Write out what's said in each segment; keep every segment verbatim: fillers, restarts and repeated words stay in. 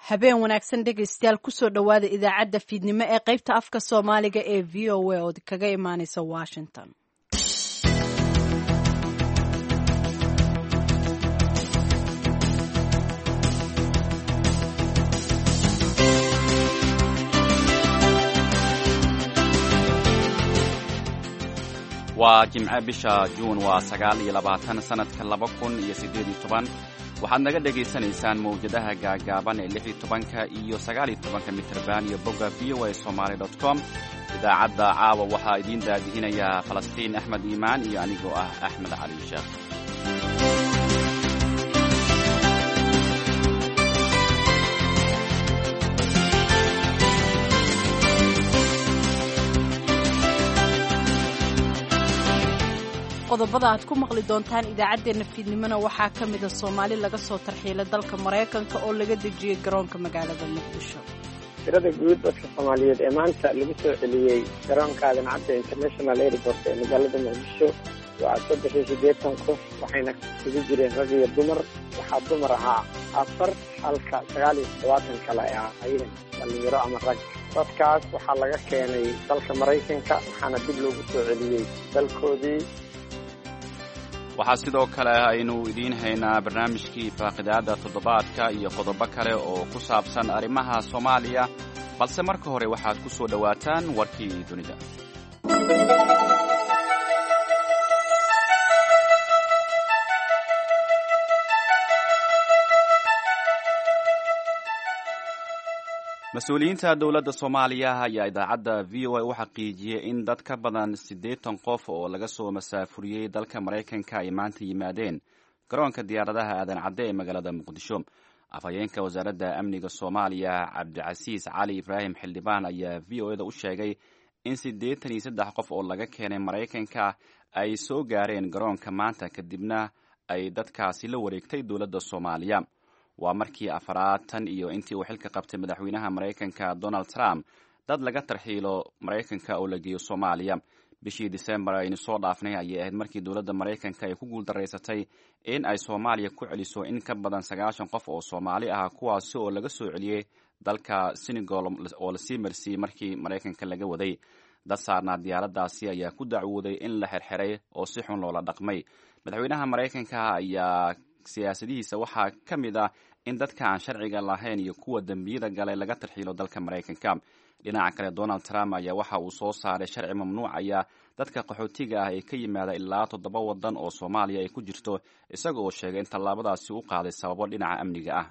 habeen wanaagsan dhegaystayaal kusoo dhowaada idaacadda fiidnimo ee qaybta afka soomaaliga ee v o a oo kaga imaaneysa washington. waa jimce bisha juun waa sagaal iyo labaatan sanadka laba kun iyo siddeed iyo toban waxaad naga dhegaysanaysaan mawjadaha gaagaaban ee lix iyo tobanka iyo sagaal iyo tobanka mitirban iyo bogga v o a somaly dot com. idaacadda caawa waxaa idiin daadihinayaa falastiin axmed iimaan iyo anigoo ah axmed cali sheekh. qodobada aad ku maqli doontaan idaacaddeenna fiidnimona waxaa ka mida soomaali laga soo tarxiilay dalka maraykanka oo laga dejiyey garoonka magaalada muqdisho. tirada guud dadka soomaaliyeed ee maanta lagu soo celiyey garoonka aadan cadde international airport ee magaalada muqdisho waa saddex iyo siddeetan qof waxayna isugu jireen rag iyo dumar. waxaa dumar ahaa afar halka sagaal iyo toddobaatan kale ay ahaayeen dhalinyaro ama rag. dadkaas waxaa laga keenay dalka maraykanka waxaana dib loogu soo celiyey dalkoodii. waxaa sidoo kale aynu idiin haynaa barnaamijkii faaqidaada toddobaadka iyo qodobo kale oo ku saabsan arrimaha soomaaliya, balse marka hore waxaad ku soo dhowaataan warkii dunida. mas-uuliyiinta dowladda soomaaliya ayaa idaacadda v o a u xaqiijiyey in dad ka badan siddeetan qof oo laga soo masaafuriyey dalka maraykanka ay maanta yimaadeen garoonka diyaaradaha aadan cadde ee magaalada muqdisho. afhayeenka wasaaradda amniga soomaaliya cabdicasiis cali ibraahim xildhibaan ayaa v o eda u sheegay in siddeetan iyo saddex qof oo laga keenay maraykanka ay soo gaareen garoonka maanta kadibna ay dadkaasi la wareegtay dowladda soomaaliya. waa markii afaraad tan iyo intii uu xilka qabtay madaxweynaha maraykanka donald trump dad laga tarxiilo maraykanka oo la geeyo soomaaliya. bishii disembar aynu soo dhaafnay ayay ahayd markii dowladda maraykanka ay ku guuldaraysatay in ay soomaaliya ku celiso in ka badan sagaashan qof oo soomaali ah kuwaasi oo laga soo celiyey dalka senegal oo lasii marsiiyey markii maraykanka laga waday. dad saarnaa diyaaradaasi ayaa ku dacwooday in la xirxiray oo si xun loola dhaqmay. madaxweynaha maraykanka ayaa siyaasadihiisa waxaa ka mid ah in dadka aan sharciga lahayn iyo kuwa dembiyada galay laga tarxiilo dalka maraykanka. dhinaca kale donald trump ayaa waxa uu soo saaray sharci mamnuucaya dadka qaxootiga ah ee ka yimaada ilaa toddoba waddan oo soomaaliya ay ku jirto, isaga oo sheegay in tallaabadaasi u qaaday sababo dhinaca amniga ah.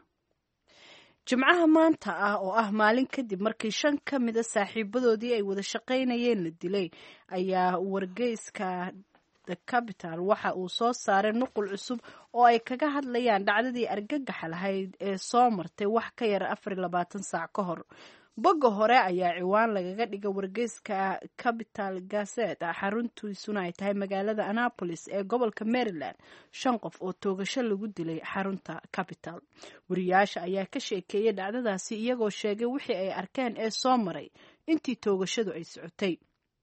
jimcaha maanta ah oo ah maalin kadib markii shan ka mida saaxiibadoodii ay wada shaqaynayeen la dilay ayaa wargeyska The Capital waxa uu soo saaray nuqul cusub oo ay kaga hadlayaan dhacdadii argagaxa lahayd ee soo martay wax ka yar afar iyo labaatan saac ka hor. bogga hore ayaa ciwaan lagaga dhigay wargeyska Capital Gazette xaruntiisuna ay tahay magaalada Annapolis ee gobolka Maryland. shan qof oo toogasho lagu dilay xarunta Capital. wariyaasha ayaa ka sheekeeyay dhacdadaasi iyagoo sheegay wixii ay arkeen ee soo maray intii toogashadu ay socotay.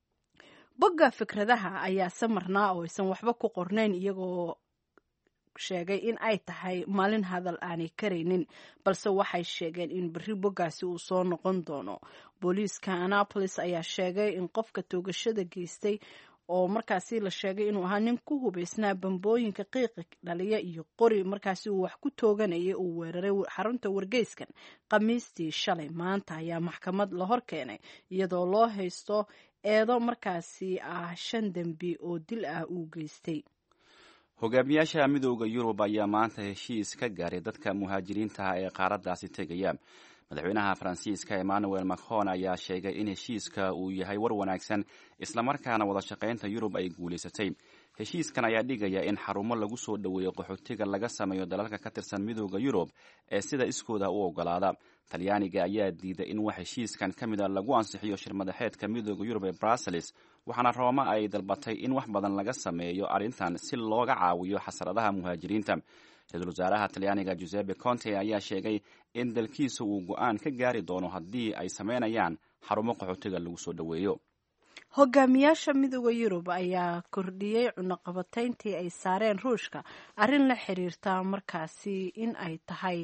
bogga fikradaha ayaa samarnaa oo aysan waxba ku qornayn iyagoo sheegay in ay tahay maalin hadal aanay karaynin, balse waxay sheegeen in berri boggaasi uu soo noqon doono. booliiska Annapolis ayaa sheegay in qofka toogashada geystay oo markaasi la sheegay inuu ahaa nin ku hubaysnaa bambooyinka qiiqa dhaliya iyo qori markaasi uu wax ku tooganayay uu weeraray xarunta wargeyskan khamiistii shalay. maanta ayaa maxkamad la hor keenay iyadoo loo haysto eedo markaasi ah shan dembi oo dil ah uu geystay. hogaamiyaasha midooda yurub ayaa maanta heshiis ka gaaray dadka muhaajiriinta ah ee qaaraddaasi tegaya. madaxweynaha faransiiska emmanuel macron ayaa sheegay in heshiiska uu yahay war wanaagsan islamarkaana wada shaqaynta yurub ay guulaysatay. heshiiskan ayaa dhigaya in xarumo lagu soo dhoweeyo qaxootiga laga sameeyo dalalka ka tirsan midooda yurub ee sida iskooda u ogolaada. talyaaniga ayaa diiday in wax heshiiskan ka mid a lagu ansixiyo shirmadaxeedka midooda yurub ee brussels, waxaana rooma ay dalbatay in wax badan laga sameeyo arrintan si looga caawiyo xasradaha muhaajiriinta. ra-iisul wasaaraha talyaaniga Giuseppe Conte ayaa sheegay in dalkiisa uu go-aan ka gaari doono haddii ay sameynayaan xarumo qaxootiga lagu soo dhoweeyo. hogaamiyaasha midooda yurub ayaa kordhiyey cunaqabatayntii ay saareen ruushka, arrin la xiriirta markaasi in ay tahay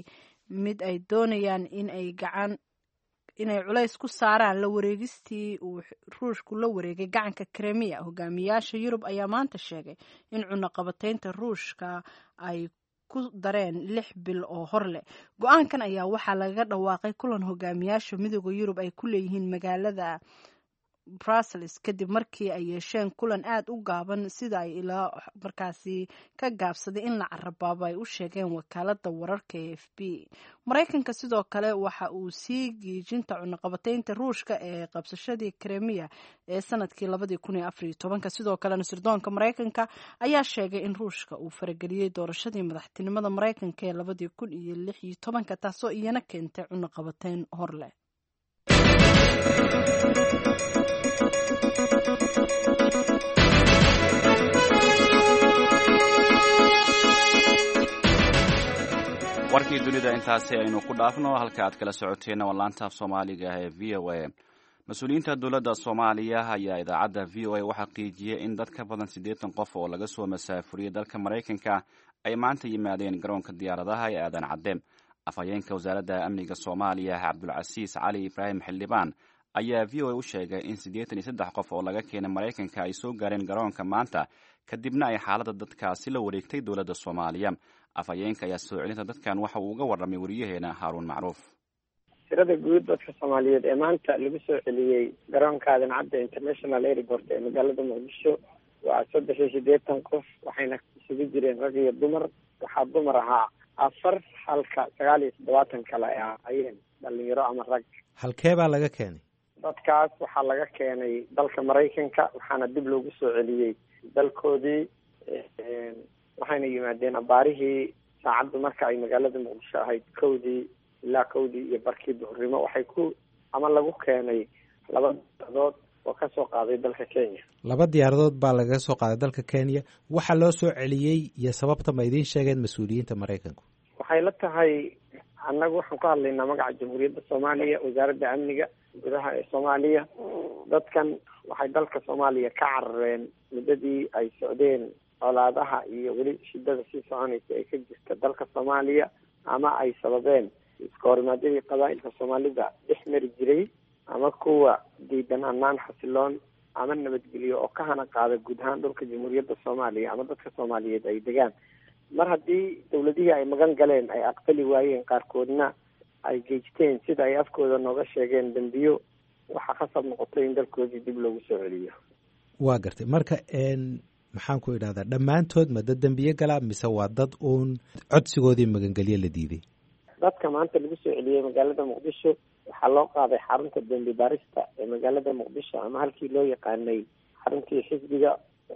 mid ay doonayaan in ay gacan inay culays ku saaraan la wareegistii uu ruushku la wareegay gacanka kremiya. Hogaamiyaasha Yurub ayaa maanta sheegay in cunaqabataynta ruushka ay ku dareen lix bil oo hor leh. Go-aankan ayaa waxaa laga dhawaaqay kulan hogaamiyaasha midooda Yurub ay ku leeyihiin magaalada Brussels kadib markii ay yeesheen kulan aad u gaaban sida ay ilaa markaasi ka gaabsaday in la carabaabo ay u sheegeen wakaalada wararka ee F B. Maraykanka sidoo kale waxa uu sii giijinta cunaqabataynta ruushka ee qabsashadii Crimea ee sanadkii labadii kun iyo afar iyo tobanka. Sidoo kale sirdoonka Maraykanka ayaa sheegay in ruushka uu farageliyey doorashadii madaxtinimada Maraykanka ee labadii kun iyo lix iyo tobanka taasoo iyana keentay cunaqabatayn hor leh. warkii dunida intaasi aynu ku dhaafno. halka aad kala socoteen waa laanta af soomaaliga ee v o a. mas-uuliyiinta dowladda soomaaliya ayaa idaacadda v o a u xaqiijiyey in dad ka badan siddeetan qof oo laga soo masaafuriyey dalka maraykanka ay maanta yimaadeen garoonka diyaaradaha ee aadan cadde. afhayeenka wasaaradda amniga soomaaliya cabdulcasiis cali ibraahim xildhibaan ayaa v o a u sheegay in siddeetan iyo saddex qof oo laga keenay maraykanka ay soo gaareen garoonka maanta kadibna ay xaaladda dadkaasi la wareegtay dowladda soomaaliya. afhayeenka ayaa soo celinta dadkan waxa uu uga warramay wariyaheena haaruun macruuf. tirada guud dadka soomaaliyeed ee maanta lagu soo celiyey garoonka aadan cadde international airport ee magaalada muqdisho waa saddex iyo siddeetan qof, waxayna isugu jireen rag iyo dumar. waxaa dumar ahaa afar, halka sagaal iyo toddobaatan kale ay ahaayeen dhalinyaro ama rag. halkee baa laga keenay dadkaas? waxaa laga keenay dalka maraykanka, waxaana dib loogu soo celiyey dalkoodii. waxayna yimaadeen abaarihii saacaddu marka ay magaalada muqdisho ahayd kowdii ilaa kowdii iyo barkii duhurnimo. waxay ku ama lagu keenay laba diyaaradood oo ka soo qaaday dalka Kenya. laba diyaaradood baa laga soo qaaday dalka Kenya. waxa loo soo celiyey iyo sababta ma idiin sheegeen mas-uuliyiinta Maraykanku? waxay la tahay annagu waxaan ku hadlaynaa magaca Jamhuuriyadda Soomaaliya, wasaaradda amniga gudaha ee Soomaaliya. dadkan waxay dalka Soomaaliya ka carareen muddadii ay socdeen colaadaha iyo weli shidada sii soconaysa ay ka jirta dalka Soomaaliya, ama ay sababeen iska horimaadadii qabaa'ilka Soomaalida dhex mari jiray, ama kuwa diidan ammaan xasiloon ama nabadgelyo oo ka hana qaada guud ahaan dhulka Jamhuuriyadda Soomaaliya ama dadka Soomaaliyeed ay degaan. mar haddii dawladihii ay magan galeen ay aqbali waayeen, qaarkoodna ay geysteen sida ay afkooda nooga sheegeen dambiyo, waxaa khasab noqotay in dalkoodii dib loogu soo celiyo. waa gartay. marka maxaan ku idhahdaa, dhammaantood ma dad dembiye galaa mise waa dad uun codsigoodii magangelye la diiday? dadka maanta lagu soo celiyey magaalada muqdisho waxaa loo qaaday xarunta dembi baarista ee magaalada muqdisho, ama halkii loo yaqaanay xaruntii xisbiga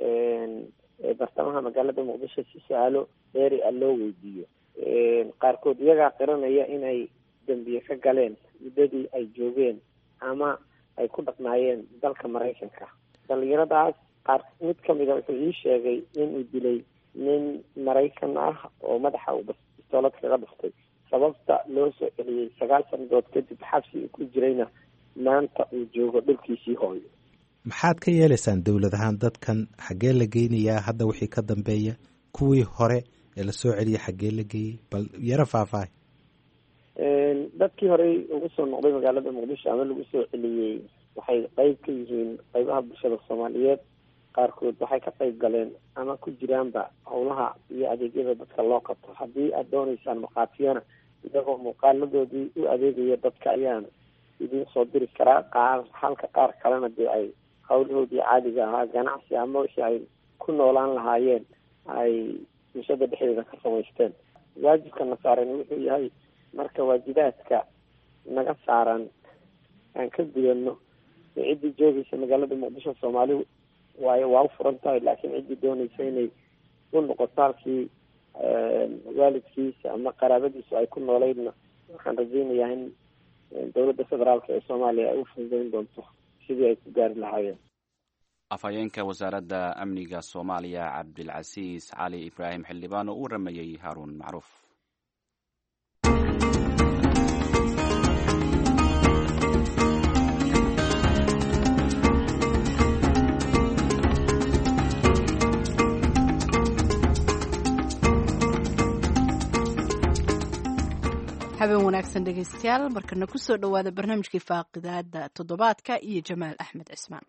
ee bartamaha magaalada muqdisho, si su-aalo dheeri ah loo weydiiyo. qaarkood iyagaa qiranaya inay dembiye ka galeen muddadii ay joogeen ama ay ku dhaqnaayeen dalka maraykanka. dhalinyaradaas qaar mid kamida wuxuu ii sheegay inuu dilay nin maraykan ah oo madaxa uu bistoolad kaga dhuftay. sababta loo soo celiyey sagaal sanadood kadib xabsi uu ku jirayna maanta uu joogo dhulkiisii hooyo. maxaad ka yeelaysaan dowlad ahaan dadkan? xaggee la geynayaa hadda wixii ka dambeeya? kuwii hore ee la soo celiyey xaggee la geeyey? bal yaro faahfaahay. dadkii horey ugu soo noqday magaalada muqdisho ama lagu soo celiyey waxay qeyb ka yihiin qeybaha bulshada Soomaaliyeed. qaarkood waxay ka qayb galeen ama ku jiraanba howlaha iyo adeegyada dadka loo qabto. haddii aad doonaysaan markhaatiyana iyagoo muuqaaladoodii u adeegaya dadka ayaan idiin soo diri karaa. qaar halka qaar kalena dee ay howlahoodii caadiga ahaa ganacsi ama wixii ay ku noolaan lahaayeen ay bulshada dhexdeeda ka samaysteen. waajibkana saaran wuxuu yahay marka waajibaadka naga saaran aan ka gudano ciddii joogaysa magaalada muqdisho Soomaalidu waayo waa u furan tahay, laakiin ciddii doonaysa inay u noqoto halkii waalidkiisa ama qaraabadiisu ay ku nooleydna waxaan rajaynayaa in dowladda federaalka ee Soomaaliya ay u fududeyn doonto sidii ay ku gaari lahaayeen. afhayeenka wasaaradda amniga Soomaaliya cabdilcasiis cali ibraahim xildhibaan oo u waramayey haaruun macruuf. habeen wanaagsan dhegaystayaal markana ku soo dhowaada barnaamijkii faaqidaada toddobaadka iyo jamaal axmed cismaan.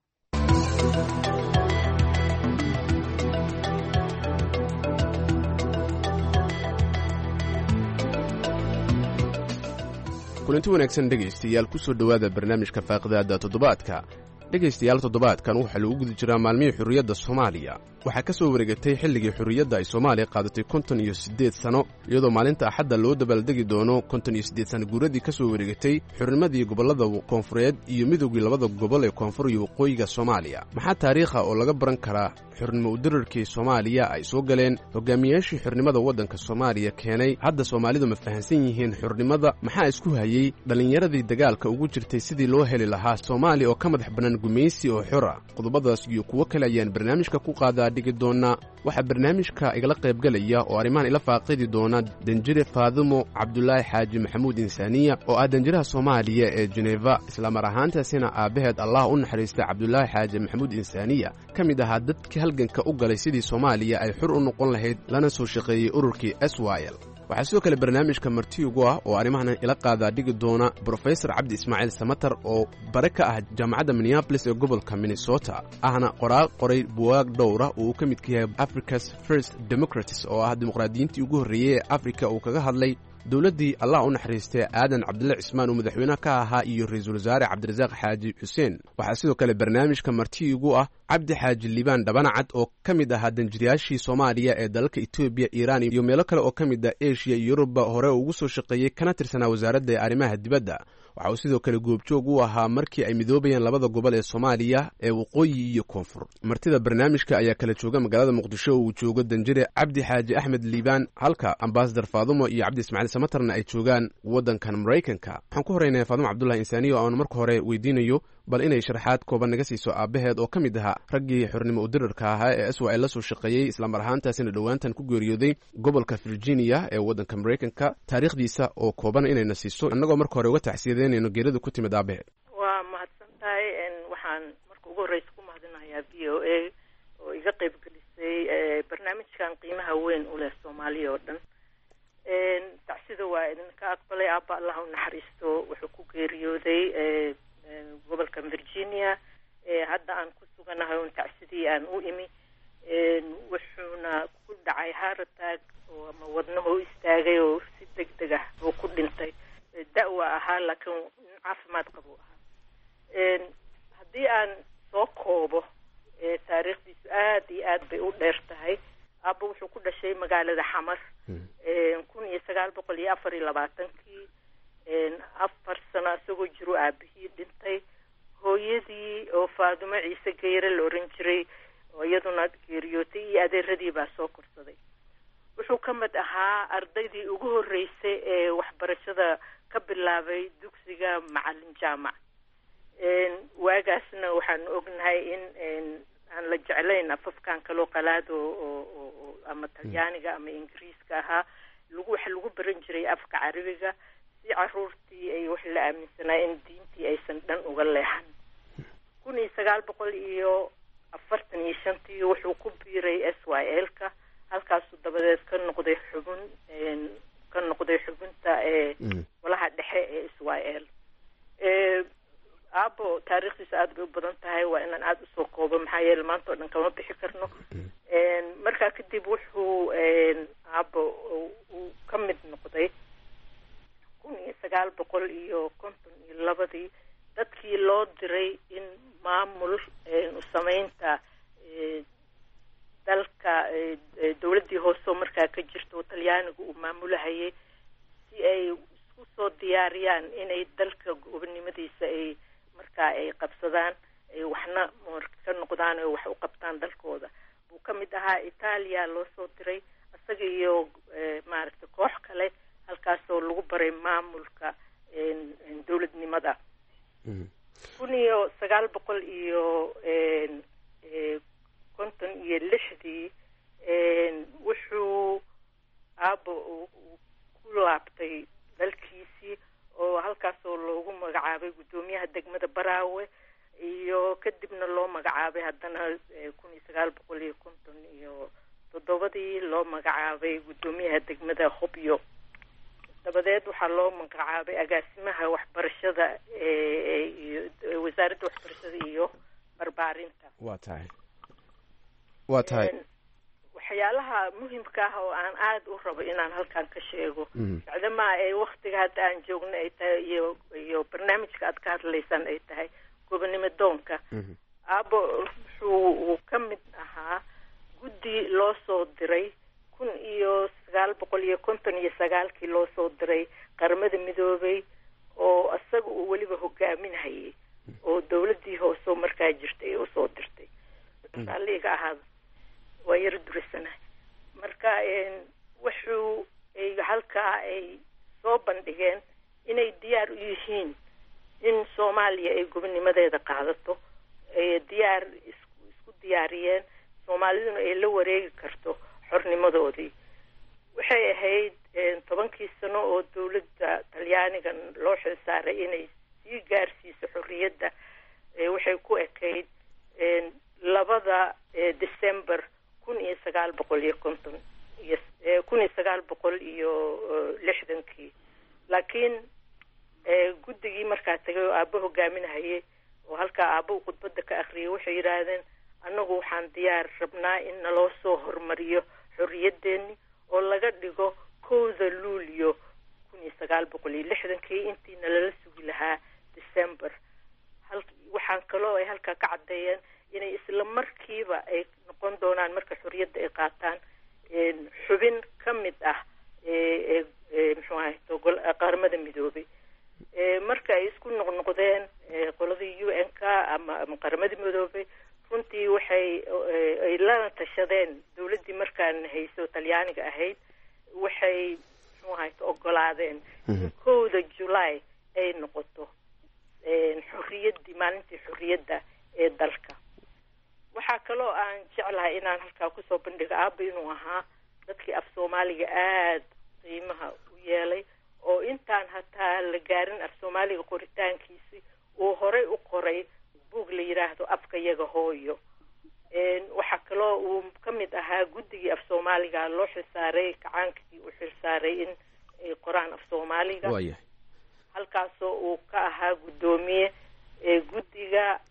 kulanti wanaagsan dhegaystayaal ku soo dhowaada barnaamijka faaqidaada toddobaadka. dhegaystayaal toddobaadkan waxaa lagu guda jiraa maalmihii xurriyadda soomaaliya. waxaa ka soo wareegatay xilligii xurriyadda ay soomaaliya qaadatay konton iyo siddeed sano, iyadoo maalinta axadda loo dabaaldegi doono konton iyo siddeed sano guuradii ka soo wareegatay xurnimadii gobollada koonfureed iyo midoogii labada gobol ee koonfur iyo waqooyiga soomaaliya. maxaa taariikha oo laga baran karaa xurnimo udirarkii soomaaliya ay soo galeen hogaamiyaashii xurnimada waddanka soomaaliya keenay? hadda soomaalidu ma fahansan yihiin xurnimada? maxaa isku hayey dhallinyaradii dagaalka ugu jirtay sidii loo heli lahaa soomaaliya oo ka madax bannaan gumaysi oo xora? qodobadaas iyo kuwo kale ayaan barnaamijka ku qaadaa dhigi doonaa. waxaa barnaamijka igala qaybgelaya oo arrimahan ila faaqidi doona danjire faadumo cabdulaahi xaaji maxamuud insaaniya oo ah danjiraha soomaaliya ee jeneva, islamar ahaantaasina aabbaheed allah u naxariista cabdulaahi xaaji maxamuud insaaniya ka mid ahaa dadkii halganka u galay sidii soomaaliya ay xur u noqon lahayd lana soo shaqeeyey ururkii s y l. waxaa sidoo kale barnaamijka marti ugu ah oo arrimahan ila qaadaa dhigi doona brofesor cabdi ismaaciil samatar oo bare ka ah jaamacadda minneabolis ee gobolka minnesota, ahna qoraal qoray buwaag dhowra oo uu ka midka yahay africa's first democratis oo ah dimuqraadiyiintii ugu horreeyey ee afrika uu kaga hadlay dowladdii allah u naxariistay aadan cabdille cismaan oo madaxweynaha ka ahaa iyo ra-iisul wasaare cabdirasaaq xaaji xuseen. waxaa sidoo kale barnaamijka marti ugu ah cabdi xaaji liibaan dhabanacad oo ka mid ahaa danjirayaashii soomaaliya ee dalalka etoobiya, iiraan iyo meelo kale oo ka mid ah eshiya iyo yuruba hore ugu soo shaqeeyey kana tirsanaa wasaaradda arrimaha dibadda. waxa uu sidoo kale goobjoog u ahaa markii ay midoobayeen labada gobol ee soomaaliya ee waqooyi iyo koonfur. martida barnaamijka ayaa kala jooga magaalada muqdisho oo uu joogo danjire cabdi xaaji axmed liibaan, halka ambasadar faadumo iyo cabdi ismaaciil samatarna ay joogaan waddankan maraykanka. waxaan ku horreynaya faadumo cabdullahi insaaniya oo aan marka hore weydiinayo bal inay sharaxaad kooban naga siiso aabbaheed oo ka mid ahaa raggii xurnimo udirarka ahaa ee s y l la soo shaqeeyey, islamar ahaantaasina dhowaantan ku geeriyooday gobolka virginia ee waddanka maraykanka. taariikhdiisa oo kooban inayna siiso, annagoo marka hore uga taxsiyadeynayno geerida ku timid aabbaheed. waa mahadsan tahay. waxaan marka ugu horreysa ku mahadinayaa v o a oo iga qayb gelisay barnaamijkan qiimaha weyn u leh soomaaliya oo dhan. tacsida waa idinka aqbalay. aabba allah u naxariisto wuxuu ku geeriyooday gobolka virginia. hadda aan ku suganahay un tacsidii aan u imi. wuxuuna ku dhacay haarataag oo ama wadnaho istaagay oo si deg deg ah oo ku dhintay. da-wa ahaa laakiin caafimaad qabu ahaa. haddii aan soo koobo taariikhdiisu aad iyo aad bay u dheer tahay. aabba wuxuu ku dhashay magaalada xamar kun iyo sagaal boqol iyo afar iyo labaatankii. afar sano isagoo jiro aabihii dhintay. hooyadii oo faadumo ciise geyre la oran jiray oo iyaduna geeriyootay iyo adeeradii baa soo korsaday. wuxuu ka mid ahaa ardaydii ugu horreysay ee waxbarashada ka bilaabay dugsiga macalin jaamac. waagaasna waxaan ognahay in aan la jeclayn afafkan kaloo qalaad oo ama talyaaniga ama ingiriiska ahaa. lagu waxa lagu baran jiray afka carabiga si caruurtii ay wax la aaminsanaa in diintii aysan dhan uga leexan. kun iyo sagaal boqol iyo afartan iyo shantii wuxuu ku biiray s y l-ka, halkaasuu dabadeed ka noqday xubin ka noqday xubinta ee golaha dhexe ee s y l. aabbo taariikhdiisa aad bay u badan tahay, waa inaan aada usoo koobo maxaa yeele maanta oo dhan kama bixi karno. markaa kadib wuxuu aabbo uu ka mid noqday kun iyo sagaal boqol iyo konton iyo labadii dadkii loo diray in maamul usamaynta dalka dowladdii hoose markaa ka jirta oo talyaanigu uu maamulahayay si ay isku soo diyaariyaan inay dalka gobonimadiisa ay markaa ay qabsadaan, ay waxna ka noqdaan oo wax u qabtaan dalkooda. buu ka mid ahaa. itaaliya loo soo diray isaga iyo maaragtay koox kale, halkaasoo lagu baray maamulka dowladnimada. kun iyo sagaal boqol iyo konton iyo lixdii wuxuu aabbo ku laabtay dalkiisii oo halkaasoo loogu magacaabay guddoomiyaha degmada baraawe, iyo kadibna loo magacaabay haddana kun iyo sagaal boqol iyo konton iyo toddobadii loo magacaabay guddoomiyaha degmada hobyo. dabadeed waxaa loo magacaabay agaasimaha waxbarashada iyo wasaaradda waxbarashada iyo barbaarinta. waa tahay waa tahay waxyaalaha muhimka ah oo aan aada u rabo inaan halkan ka sheego bacdamaa ay waktiga hadda aan joogno ay tahay iyo iyo barnaamijka aad ka hadlaysaan ay tahay gobonimo doonka. aabo wuxuu ka mid ahaa guddi loo soo diray kun iyo sagaal boqol iyo konton iyo sagaalkii loo soo diray qaramada midoobay oo isaga uu weliba hogaaminhayay oo dawladdii hoose markaa jirtay ay usoo dirtay. aliga ahaada waa yar durisana marka wuxuu ay halkaa ay soo bandhigeen inay diyaar u yihiin in Soomaaliya ay gobonimadeeda qaadato, ay diyaar isku diyaariyeen Soomaaliduna ay la wareegi karto xornimadoodii. waxay ahayd tobankii sano oo dawladda Talyaaniga loo xilsaaray inay sii gaarsiiso xorriyadda. waxay ku ekayd labada December kun iyo sagaal boqol iyo konton iyo kun iyo sagaal boqol iyo lixdankii. laakiin guddigii markaa tagay oo aabbo hogaaminahayay oo halkaa aabbo uu khudbadda ka akhriyay waxay yidhaahdeen annagu waxaan diyaar rabnaa in naloo soo hormariyo xorriyaddeeni oo laga dhigo kowda luulyo kun iyo sagaal boqol iyo lixdankii intii nalala sugi lahaa December. waxaan kaloo ay halkaa ka caddeeyeen inay isla markiiba ay noqon doonaan marka xorriyadda ay qaataan xubin ka mid ah muxuu ahay qaramada midoobay. marka ay isku noqnoqdeen qoladii U N K ama qaramada midoobay runtii waxay ay la tashadeen dawladdii markaan hayso Talyaaniga ahayd waxay muxuu ahay ogolaadeen in kowda July ay noqoto xorriyaddii maalintii xorriyadda ee dalka. waxaa kaloo aan jeclahay inaan halkaa kusoo bandhigo aabba inuu ahaa dadkii af Soomaaliga aad qiimaha u yeelay oo intaan hataa la gaarin af Soomaaliga qoritaankiisi uu horey u qoray buug la yidhaahdo afka yaga hooyo. waxaa kaloo uu ka mid ahaa guddigii af Soomaaliga loo xilsaaray kacaankii u xilsaaray in ay qoraan af Soomaaliga. halkaasoo uu ka ahaa guddoomiye guddiga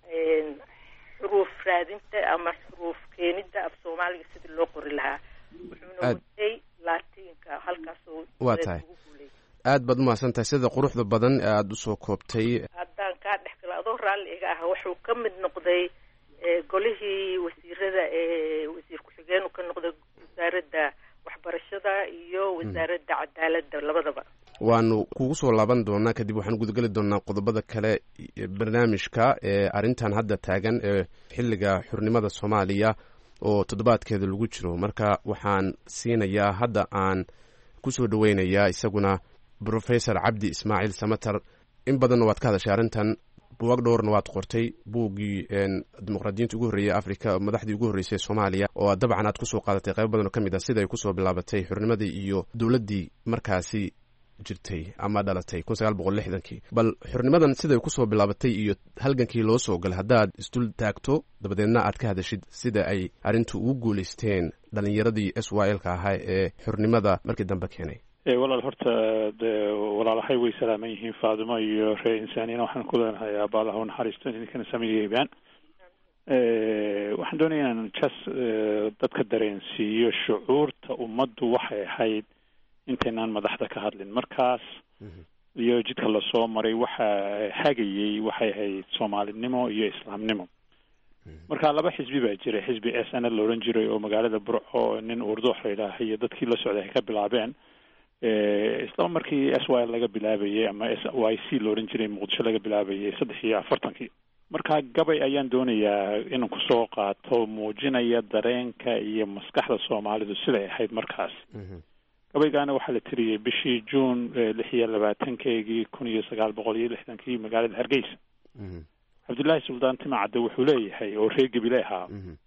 xuruuf raadinta ama xuruuf keenidda af Soomaaliga sidii loo qori lahaa. wuxuuna watay laatiinka halkaasoo waa tahay aad baad umahadsan tahay sida quruxda badan ee aada usoo koobtay. haddaan kaa dhex gala adoo raalli iga ah wuxuu ka mid noqday golihii wasiirada ee wasiir ku-xigeen ka noqday wasaaradda waxbarashada iyo wasaaradda cadaaladda labadaba. waanu kugu soo laaban doonaa kadib waxaan gudageli doonaa qodobada kale barnaamijka ee arrintan hadda taagan ee xilliga xurnimada Soomaaliya oo toddobaadkeeda lagu jiro. marka waxaan siinayaa hadda aan kusoo dhaweynayaa isaguna Professor Cabdi Ismaaciil Samatar. in badanna waad ka hadashay arrintan, buugaag dhowrna waad qortay. buuggii dimuqraadiyiinta ugu horreeyay Afrika, madaxdii ugu horreysay Soomaaliya, oo dabcan aad kusoo qaadatay qaybo badan oo ka mid ah sida ay kusoo bilaabatay xurnimadii iyo dowladdii markaasi jirtay ama dhalatay kun sagaal boqol lixdankii. bal xurnimadan siday kusoo bilaabatay iyo halgankii loo soo galay haddaad isdul taagto dabadeedna aad ka hadashid sida ay arrintu ugu guulaysteen dhalinyaradii S Y L ka ahaa ee xurnimada markii dambe keenay. walaal horta walaalahay way salaaman yihiin Faadimo iyo reer insaaniyana waxaan ku leenahay aabbaha u naxariisto idinkana sameeyeen. waxaan doonayaa inaan jas dadka dareensiiyo shucuurta ummaddu waxay ahayd intaynaan madaxda ka hadlin markaas iyo jidka la soo maray waxa hagayay waxay ahayd Soomaalinimo iyo Islaamnimo. marka laba xisbi baa jiray, xisbi S N L la oran jiray oo magaalada Burco nin Urdu xeedahay iyo dadkii la socday ay ka bilaabeen. isla markii S Y L laga bilaabayay ama S Y C la oran jiray Muqdisho laga bilaabayay saddex iyo afartankii. marka gabay ayaan doonayaa inaan ku soo qaato muujinaya dareenka iyo maskaxda Soomaalidu siday ahayd markaas. gabaygaana waxaa la tiriyay bishii June lix iyo labaatankeegii kun iyo sagaal boqol iyo lixdankii magaalada Hargeysa. Cabdullaahi Suldaan Timacadde wuxuu leeyahay oo reer Gabiley ahaa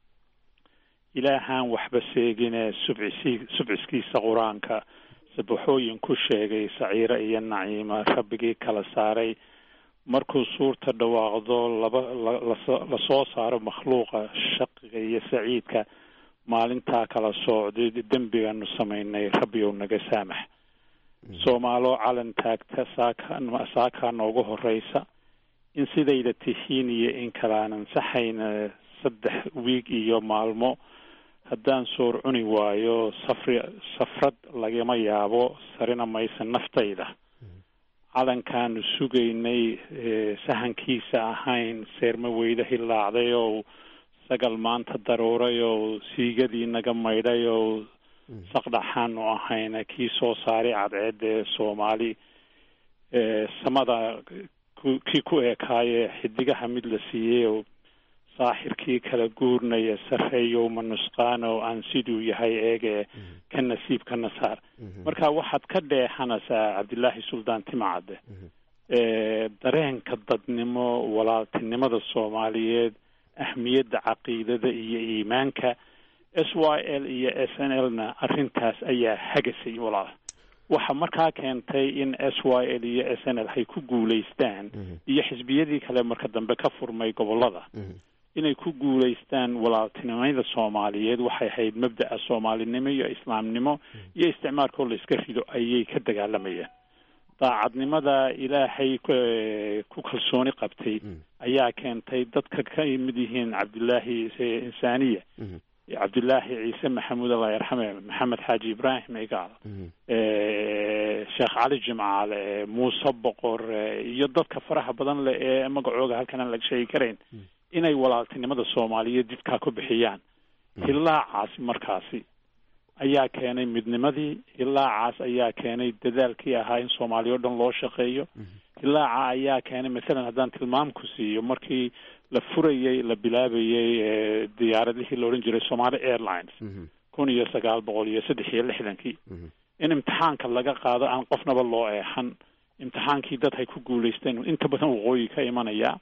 ilaahaan waxba seegine subciskiisa qur-aanka sabaxooyin ku sheegay saciiro iyo naciima rabbigii kala saaray markuu suurta dhawaaqdo laba la soo saaro makhluuqa shaqiga iyo saciidka maalintaa kala soocday dembigaanu samaynay rabbiyow naga saamax. soomaalo calan taagta saaka saakaa noogu horeysa in sidayda tihiin iyo in kalaanan saxayna saddex wiig iyo maalmo haddaan soor cuni waayo safri safrad lagama yaabo sarina maysa naftayda calankaanu sugaynay sahankiisa ahayn seerma weyda hilaacday oo sagal maanta daruuray oo siigadii naga maydhay oo saqdhaxaanu ahayna kii soo saaray cadceedda ee soomaali samada kii ku eekaaye xidigaha mid la siiyey oo saaxirkii kala guurnaya sarreeyow ma nusqaan oo aan siduu yahay eege ka nasiib ka nasaar marka waxaad ka dheexanaysaa cabdilaahi suldaan timacadde dareenka dadnimo walaaltinimada soomaaliyeed ahmiyadda caqiidada iyo iimaanka s y l iyo s n l na arrintaas ayaa hagasay walaal waxa markaa keentay in s y l iyo s n l hay ku guulaystaan iyo xisbiyadii kale marka dambe ka furmay gobolada inay ku guulaystaan walaaltinimada soomaaliyeed waxay ahayd mabda'a soomaalinimo iyo islaamnimo iyo isticmaalkoo la iska rido ayay ka dagaalamayeen daacadnimada ilaahay ku kalsooni qabtay ayaa keentay dadka ka mid yihiin cabdilaahi insaaniya cabdilaahi ciise maxamuud allah yarxame maxamed xaaji ibraahim igaal sheekh cali jimcaale muuse boqor iyo dadka faraha badan leh ee magacooga halkan aan laga sheegi karayn inay walaaltinimada soomaaliyeed didkaa ku bixiyaan hilaacaasi markaasi ayaa keenay midnimadii hilaacaas ayaa keenay dadaalkii ahaa in soomaaliya o dhan loo shaqeeyo hilaaca ayaa keenay masalan haddaan tilmaam ku siiyo markii la furayey la bilaabayey diyaaradihii la odhan jiray Somali Airlines kun iyo sagaal boqol iyo saddex iyo lixdankii in imtixaanka laga qaado aan qofnaba loo eexan imtixaankii dad hay ku guulaysteen inta badan waqooyi ka imanaya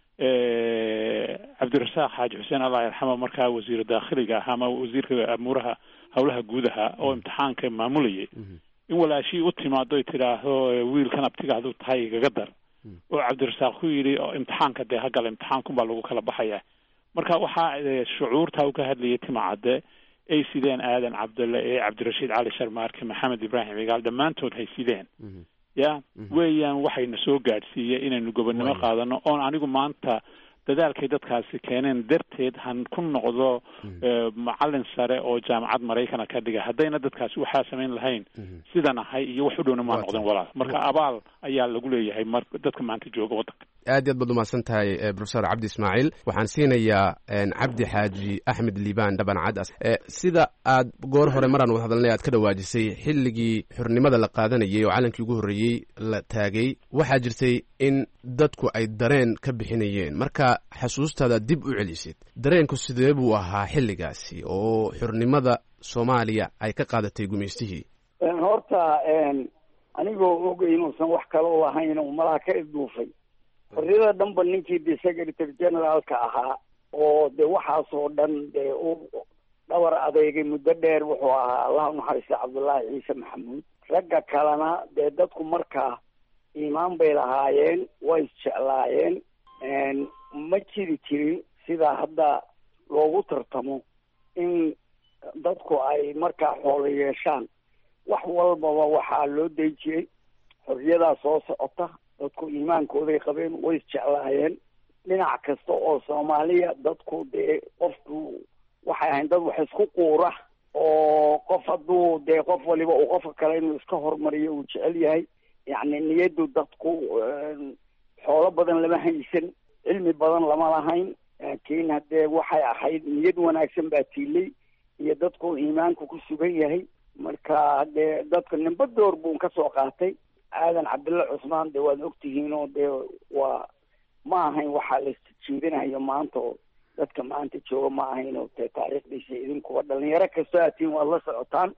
cabdirasaaq xaaji xuseen allah yarxama markaa wasiir daakhiliga ahaa ama wasiirka amuuraha howlaha guudaha oo imtixaanka maamulayay in walaashii u timaado ay tidhaahdo wiilkan abtiga haduu tahay igaga dar oo cabdirasaaq ku yidhi imtixaanka dee hagala imtixaankunbaa lagu kala baxaya marka waxaa shucuurtaa u ka hadlayay timacadde ay sideen aadan cabdalle ee cabdirashiid cali sharmaarke maxamed ibraahim igaal dhammaantood hay sideen ya weeyaan waxayna soo gaadhsiiyey inaynu gobonnimo qaadano oon anigu maanta dadaalkay dadkaasi keeneen darteed han ku noqdo macallin sare oo jaamacad maraykana ka dhiga haddayna dadkaasi waxaa samayn lahayn sidan ahay iyo wax u dhowna maa noqdeen walaal marka abaal ayaa lagu leeyahay mar dadka maanta jooga waddanka aad iyo aad baad umahadsan tahay professor cabdi ismaaciil waxaan siinayaa cabdi xaaji axmed liibaan dhaban cadas sida aad goor hore maraan wada hadalnay aad ka dhawaajisay xilligii xornimada la qaadanayay oo calankii ugu horreeyey la taagay waxaa jirtay in dadku ay dareen ka bixinayeen marka xasuustaada dib u celisid dareenku sidee buu ahaa xilligaasi oo xornimada soomaaliya ay ka qaadatay gumaystihii horta anigoo ogay inuusan wax kale u ahayn oo malaha ka isduufay xorriyada dhanba ninkii de secretary generaalka ahaa oo de waxaasoo dhan dee u dhabar adeegay muddo dheer wuxuu ahaa allah unaxariista cabdullaahi ciise maxamuud ragga kalena dee dadku markaa iimaan bay lahaayeen way isjeclaayeen ma jiri jirin sidaa hadda loogu tartamo in dadku ay markaa xoolo yeeshaan wax walbaba waxaa loo dejiyey xorriyadaa soo socota dadku iimaankooday qabeen way isjeclaayeen dhinac kasta oo soomaaliya dadku dee qofku waxay ahayn dad wax isku quura oo qof hadduu dee qof waliba uu qofka kale inuu iska hormariyo uu jecel yahay yacni niyaddu dadku xoolo badan lama haysan cilmi badan lama lahayn laakiin haddee waxay ahayd niyad wanaagsan baa tiilay iyo dadku iimaanku ku sugan yahay marka haddee dadka nimba door buun ka soo qaatay aadan cabdulla cusmaan dee waad ogtihiin oo dee waa ma ahayn waxaa la jiidinayo maanta oo dadka maanta jooga ma ahayn oo dee taariikhdiisa idinkuwa dhalinyaro kastoo aatiin waad la socotaan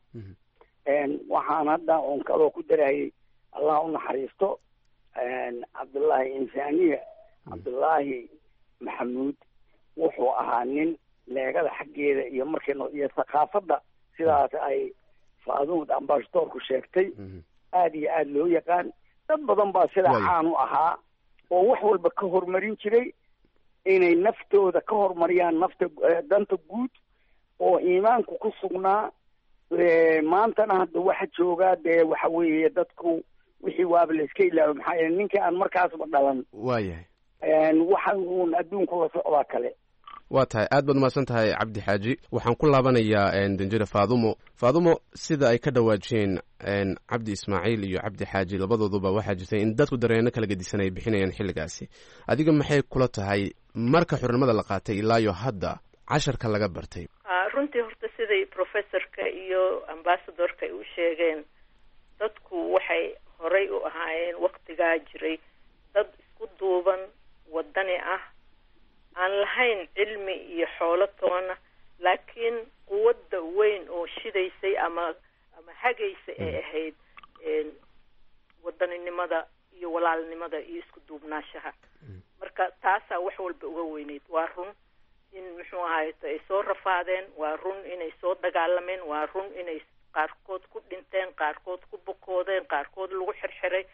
waxaan hadda oon kaloo ku darayay allah u naxariisto cabdullaahi insaaniya cabdullaahi maxamuud wuxuu ahaa nin leegada xaggeeda iyo markay iyo thaqaafadda sidaas ay faaduud ambassadorku sheegtay aada iyo aada loo yaqaan dad badan baa sidaa caan u ahaa oo wax walba ka horumarin jiray inay naftooda ka horumariyaan nafta danta guud oo iimaanku ku sugnaa maantana hadda waxa joogaa dee waxa weeye dadku wixii waaba la iska ilaawo maxaa yeele ninkii aan markaasba dhalan waayahay waxa uun adduunku la socdaa kale waa tahay aad baad umahadsan tahay cabdi xaaji waxaan ku laabanayaa danjire faadumo faadumo sida ay ka dhawaajiyeen cabdi ismaaciil iyo cabdi xaaji labadooduba waxaa jirtay in dadku dareeno kala gedisan ay bixinayaan xilligaasi adiga maxay kula tahay marka xornimada la qaatay ilaa iyo hadda casharka laga bartay runtii horta siday professorka iyo ambassadorka ay u sheegeen dadku waxay horay u ahaayeen waktigaa jiray dad isku duuban wadani ah aan lahayn cilmi iyo xoolo toona laakiin quwadda weyn oo shidaysay ama ama hagaysa ay ahayd wadaninimada iyo walaalnimada iyo isku duubnaashaha marka taasaa wax walba uga weyneyd waa run in muxuu ahayto ay soo rafaadeen waa run inay soo dagaalameen waa run inay qaarkood ku dhinteen qaarkood ku bukoodeen qaarkood lagu xirxiray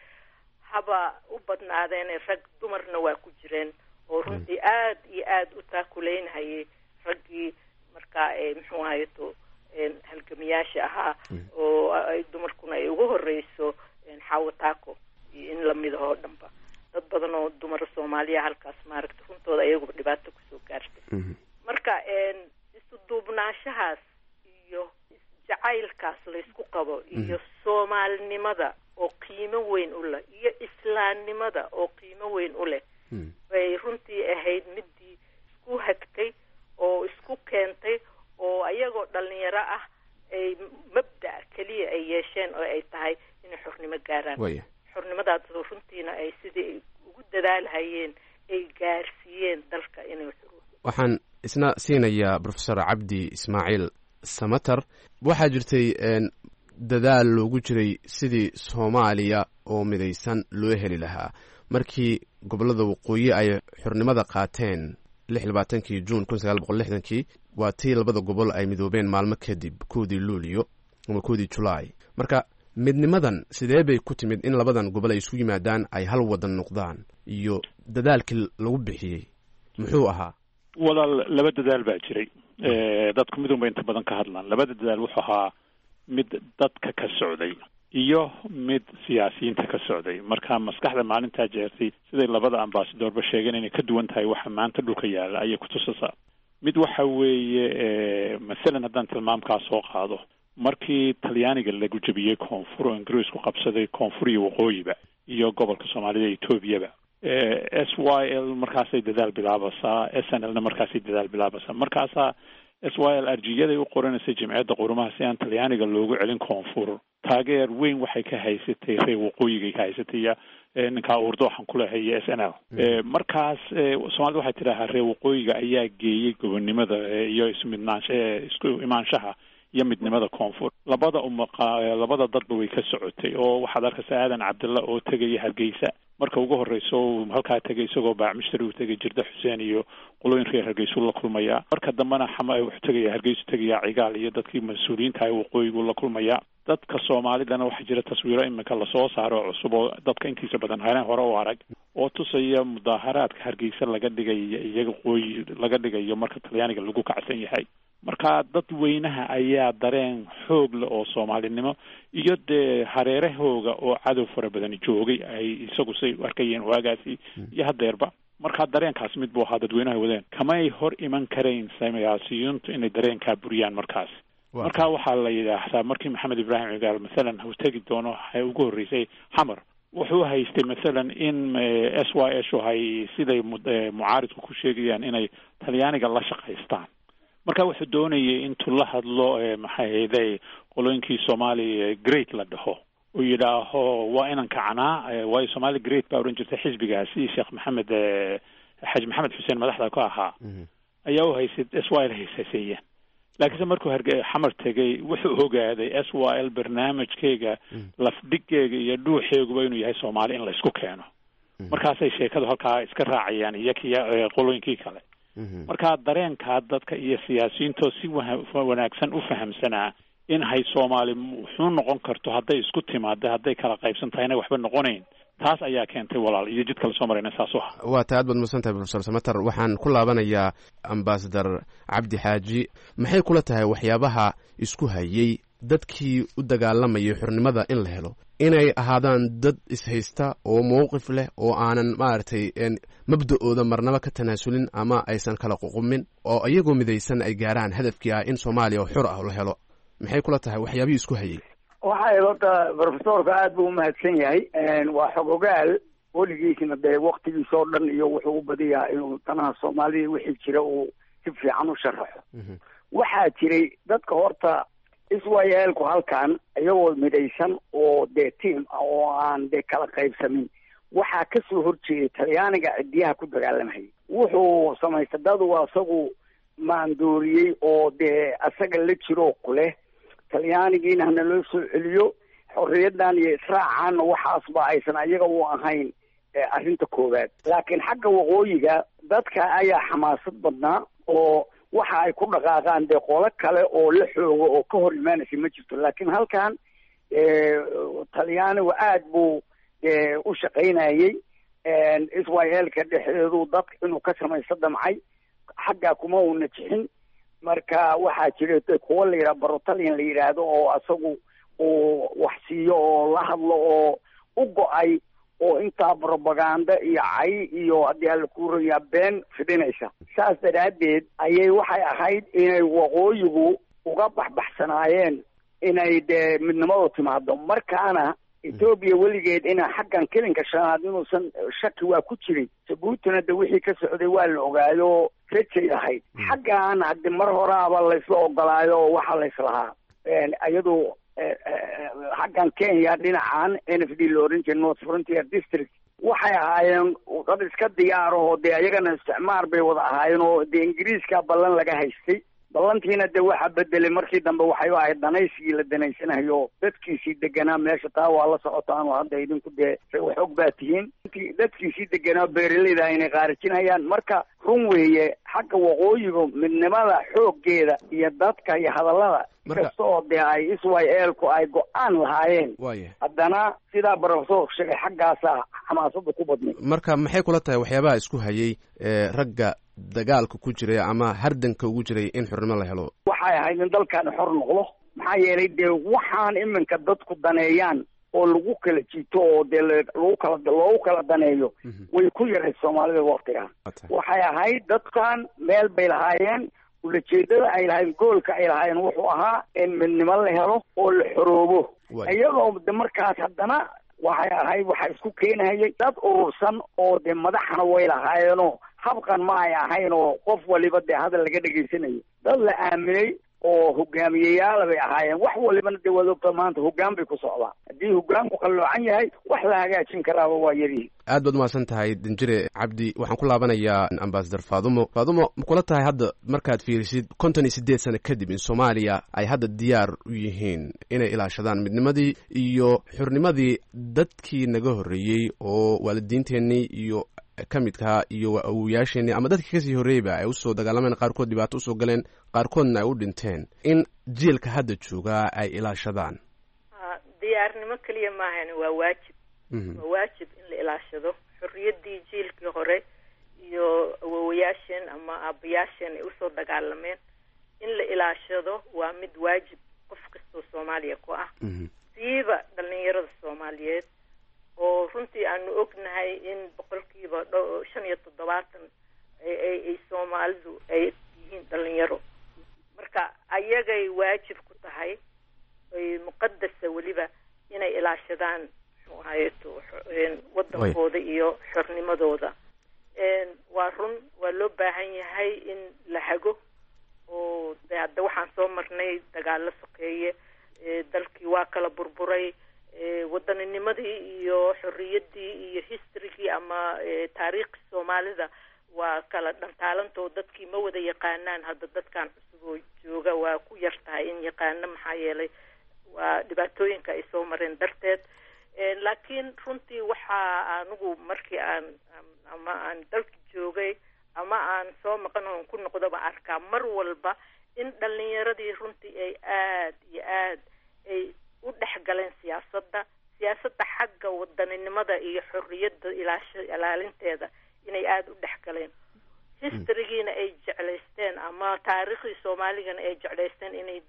haba u badnaadeen rag dumarna waa ku jireen oo runtii aad iyo aad u taakuleynhayay raggii markaa muxuu ahayto halgamiyaasha ahaa oo ay dumarkuna ay ugu horeyso xaawo taako iyo in lamid ahoo dhanba dad badan oo dumar soomaaliya halkaas maaragta runtooda ayaguba dhibaato kusoo gaartay marka isu duubnaashahaas iyo jacaylkaas laysku qabo iyo soomaalinimada oo qiimo weyn u leh iyo islaamnimada oo qiimo weyn u leh bay runtii ahayd midii isku hagtay oo isku keentay oo ayagoo dhalinyaro ah ay mabda' keliya ay yeesheen oo ay tahay inay xornimo gaaraan xornimadaas runtiina ay sidii ay ugu dadaalhayeen ay gaarsiiyeen dalka inay waxaan isna siinayaa professor cabdi ismaaciil samatar waxaa jirtay dadaal loogu jiray sidii soomaaliya oo midaysan loo heli lahaa markii gobollada waqooyi ay xornimada qaateen lix iyo labaatankii juun kun sagaal boqol lixdankii waa tii labada gobol ay midoobeen maalmo kadib koodii luulyo ama koodii julaay marka midnimadan sidee bay ku timid in labadan gobol ay isku yimaadaan ay hal wadan noqdaan iyo dadaalkii lagu bixiyey muxuu ahaa walaal laba dadaal baa jiray dadku midunba inta badan ka hadlaan labada dadaal wuxuu ahaa mid dadka ka socday iyo mid siyaasiyiinta ka socday marka maskaxda maalintaa jeertay siday labada ambassadorba sheegeen inay ka duwan tahay waxa maanta dhulka yaala ayay kutusaysaa mid waxa weeye masalan haddaan tilmaamkaa soo qaado markii talyaaniga lagu jebiyey koonfur oo ingiriisku qabsaday koonfur iyo waqooyiba iyo gobolka soomaalida etoobiyaba s y l markaasay dadaal bilaabaysaa s n l na markaasay dadaal bilaabaysaa markaasaa s y l arjiyaday u qoranaysay jimciyadda qurumaha si aan talyaaniga loogu celin koonfur taageer weyn waxay ka haysatay reer waqooyigay ka haysatay iyo ninkaa urdo waxaan ku leehay s n l markaas soomaalida waxay tidhaahaa reer waqooyiga ayaa geeyey gobonnimada iyo ismidnaansha isku imaanshaha iyo midnimada koonfur labada umaqa labada dadba way ka socotay oo waxaad arkaysa aadan cabdilla oo tegaya hargeysa marka ugu horeyso halkaa tegay isagoo baacmishtari uu tegay jirda xuseen iyo qolooyin reer hargeysu la kulmaya marka dambena xama wuxuu tegaya hargeysu tegaya cigaal iyo dadkii mas-uuliyiinta ah waqooyigu la kulmaya dadka soomaalidana waxaa jira taswiiro iminka lasoo saaro cusub oo dadka intiisa badan hareen hore u arag oo tusaya mudaaharaadka hargeysa laga dhigayo iyaga qooyi laga dhigayo marka talyaaniga lagu kacsan yahay marka dad weynaha ayaa dareen xoog leh oo soomaalinimo iyo dee hareerahooga oo cadow fara badani joogay ay isagu say u arkayeen waagaasi iyo hadeerba markaa dareenkaas mid buu ahaa dadweynaha wadeen kamay hor iman karayn siyaasiyiintu inay dareenkaa buriyaan markaas marka waxaa la yidhaahdaa markii maxamed ibraahim cigaal masalan uu tegi doono waxay ugu horreysay xamar wuxuu haystay masalan in s y s hay siday mucaaridku ku sheegayaan inay talyaaniga la shaqaystaan marka wuxuu doonayay intuu la hadlo maxay ahayday qolooyinkii soomaali great la dhaho uu yidhaaho waa inan kacanaa waayo somaali great baa oran jirtay xisbigaasi sheekh maxamed xaji maxamed xuseen madaxda ka ahaa ayaa u haysay s y l haysaseeyeen laakiinse markuu harge xamar tegay wuxuu ogaaday s y l barnaamijkeyga lafdhigeyga iyo dhuuxeeguba inuu yahay soomaali in la isku keeno markaasay sheekadu halkaa iska raacayaan iyo kiya qolooyinkii kale marka dareenkaa dadka iyo siyaasiyiintoo si wanaagsan u fahamsanaa in hay soomaali wuxuu noqon karto hadday isku timaada hadday kala qaybsan tahayna waxba noqonayn taas ayaa keentay walaal iyo jid kala soo marayna saas u ah waa ta aad baad mahadsan tahay professor samater waxaan ku laabanayaa ambassador cabdi xaaji maxay kula tahay waxyaabaha isku hayey dadkii u dagaalamayay xornimada in la helo inay ahaadaan dad ishaysta oo mowqif leh oo aanan maaragtay mabda-ooda marnaba ka tanaasulin ama aysan kala ququmin oo iyagoo midaysan ay gaaraan hadafkii ah in soomaaliya oo xor ah la helo maxay kula tahay waxyaabihii isku hayay? waxay horta profesorka aad buu umahadsan yahay. waa xogogaal weligiisna dee waktigiisa oo dhan iyo wuxuu u badiyaa inuu tanaha soomaalida wixii jira uu si fiican u sharaxo. waxaa jiray dadka horta iswayeelku halkan iyagoo midaysan oo dee tiam oo aan dee kala qaybsamin waxaa kasoo horjeeday talyaaniga cidiyaha ku dagaalamayay. wuxuu samaystay dad uu asagu maandooriyey oo dee asaga la jiro kuleh talyaanigiina hana loo soo celiyo xorriyadan iyo israacaanna waxaasba aysan ayaga u ahayn arrinta koowaad. laakiin xagga waqooyiga dadka ayaa xamaasad badnaa oo waxa ay ku dhaqaaqaan dee qolo kale oo la xoogo oo ka hor imaanaysa ma jirto. laakiin halkan talyaanigu aad buu u shaqaynayey. israel-ka dhexdeedu dadka inuu ka samaysto damcay xaggaa kuma uuna jixin. marka waxaa jira kuwa la yidhaha barotalian la yidhaahdo oo asagu uu wax siiyo oo la hadlo oo u go-ay oo intaa propaganda iyo cay iyo haddii alla kuurayaa been fidinaysa. saas daraaddeed ayay waxay ahayd inay waqooyigu uga baxbaxsanaayeen inay dee midnimadu timaado. markaana etoobiya weligeed ina xaggan kelinka shanaad inuusan shaki waa ku jiray. jabuutina de wixii ka socday waa la ogaayo rajay ahayd. xaggan haddi mar horaaba laysla ogolaayo oo waxa layslahaa iyadu xaggan kenya dhinacan n f d la oran jiray north frontier district waxay ahaayeen dad iska diyaarahoo dee ayagana isticmaar bay wada ahaayeen oo dee ingiriiska ballan laga haystay. ballantiina de waxa bedelay markii dambe waxay ahayd danaysigii la danaysanayo dadkiisii deganaa meesha. taa waa la socotaan oo hadda idinku dee waxog baa tihiin dadkiisii deganaa beeraleyda inay qaarijinayaan. marka run weeye xagga waqooyiga midnimada xooggeeda iyo dadka iyo hadallada kasta oo dee ay israel-ku ay go-aan lahaayeen haddana sidaa profesorku sheegay xaggaasa xamaasada ku badnay. marka maxay kula tahay waxyaabaha isku hayay ragga dagaalka ku jiray ama hardanka ugu jiray in xornimo la helo? waxay ahayd in dalkan xor noqdo. maxaa yeelay dee waxaan iminka dadku daneeyaan oo lagu kala jiito oo dee lagu kala loogu kala daneeyo way ku yarayd soomaalida waktiga. waxay ahayd dadkan meel bay lahaayeen ulajeedada ay lahayn goolka ay lahaayeen wuxuu ahaa in midnimo la helo oo la xoroobo. iyagoo de markaas haddana waxay ahayd waxa isku keenayay dad urursan oo dee madaxna way lahaayeenoo habqan ma ay ahayn oo qof waliba dee hadal laga dhegaysanayo. dad la aaminay oo hogaamiyeyaala bay ahaayeen. wax walibana dee waad ogta maanta hoggaan bay ku socdaan. haddii hoggaanku qalloocan yahay wax la hagaajin karaaba waa yaryihin. aad baad umahadsan tahay danjire cabdi. waxaan ku laabanayaa ambasador faadumo. faadumo ma kula tahay hadda markaad fiirisid konton iyo siddeed sano kadib in soomaaliya ay hadda diyaar u yihiin inay ilaashadaan midnimadii iyo xornimadii dadkii naga horreeyey oo waalidiinteennii iyo ka midkaa iyo awowayaasheenii ama dadkii kasii horreeyeyba ay usoo dagaalameen, qaarkood dhibaato usoo galeen, qaarkoodna ay u dhinteen, in jiilka hadda joogaa ay ilaashadaan? diyaarnimo keliya maahan, waa waajib. waa waajib in la ilaashado xorriyaddii jiilkii hore iyo awowayaasheen ama aabayaasheen ay usoo dagaalameen. in la ilaashado waa mid waajib qof kastoo soomaaliya ku ah, siiba dhalinyarada soomaaliyeed oo runtii aanu ognahay in boqolkiiba dho shan iyo toddobaatan ay soomaalidu ay yihiin dhalinyaro. marka ayagay waajib ku tahay muqadasa weliba inay ilaashadaan muxuu ahayeto wadankooda iyo xornimadooda. waa run, waa loo baahan yahay in la hago oo de hadda waxaan soo marnay dagaalo sokeeye, dalkii waa kala burburay, wadanninimadii iyo xorriyaddii iyo historygii ama taariikhii soomaalida waa kala dhantaalantoo dadkii ma wada yaqaanaan. hadda dadkan cusub oo jooga waa ku yar tahay in yaqaano, maxaa yeelay waa dhibaatooyinka ay soo mareen darteed. laakiin runtii waxaa anigu markii aan ama aan dalka joogay ama aan soo maqan oon ku noqdoba arkaa mar walba in dhalinyaradii runtii ay aad iyo aad ay u dhex galeen siyaasadda siyaasadda xagga wadaninimada iyo xorriyadda ilaasha ilaalinteeda inay aada u dhex galeen. historygiina ay jeclaysteen ama taariikhdii soomaaligana ay jeclaysteen inay dib u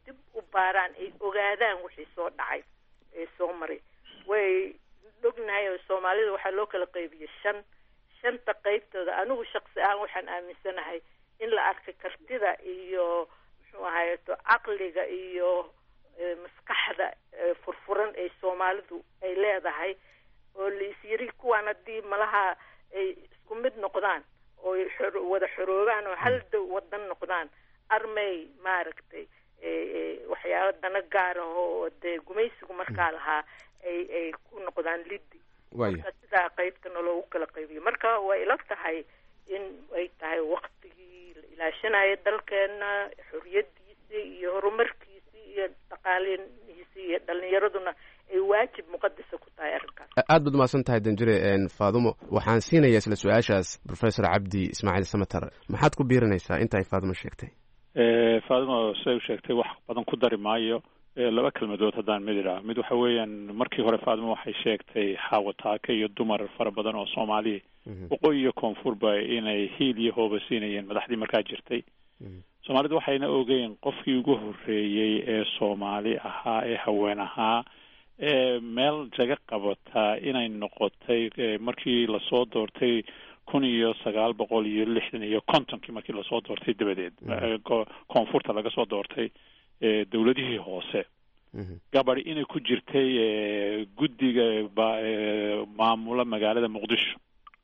baaraan ay ogaadaan wixii soo dhacay ee soo maray. way ognahay oo soomaalida waxaa loo kala qaybiyey shan shanta qaybtooda anigu shaksi ahaan waxaan aaminsanahay in la arka kartida iyo muxuu ahayeto caqliga iyo maskaxda furfuran ee soomaalidu ay leedahay oo laisyiri kuwaan haddii malaha ay isku mid noqdaan oo wada xoroobaan oo hal wadan noqdaan armay maaragtay waxyaaba dana gaara oo dee gumaysigu markaa lahaa ay ay ku noqdaan liddi marka sidaa qaybtana loogu kala qaybiyo. marka way ila tahay in ay tahay waktigii la ilaashanayo dalkeena xorriyadiisa iyo horumarkiisa iyo dhaqaalihiisa iyo dhalinyaraduna ay waajib muqadasa ku tahay arrinkaas. aad baad umahadsan tahay danjire faadumo. waxaan siinayaa isla su-aashaas professor cabdi ismaaciil samatar, maxaad ku biirinaysaa inta ay faadumo sheegtay? faadumo siday u sheegtay wax badan ku dari maayo. laba kelmadood haddaan mid idhaah mid waxa weeyaan markii hore faadumo waxay sheegtay xaawataaka iyo dumar fara badan oo soomaaliya waqooyi iyo koonfurba inay hiil iyo hooba siinayeen madaxdii markaa jirtay. soomaalidu waxayna ogeyn qofkii ugu horreeyey ee soomaali ahaa ee haween ahaa ee meel jaga qabataa inay noqotay markii lasoo doortay kun iyo sagaal boqol iyo lixdan iyo kontonkii markii lasoo doortay dabadeed koonfurta laga soo doortay dawladihii hoose gabadhi inay ku jirtay guddiga maamula magaalada muqdisho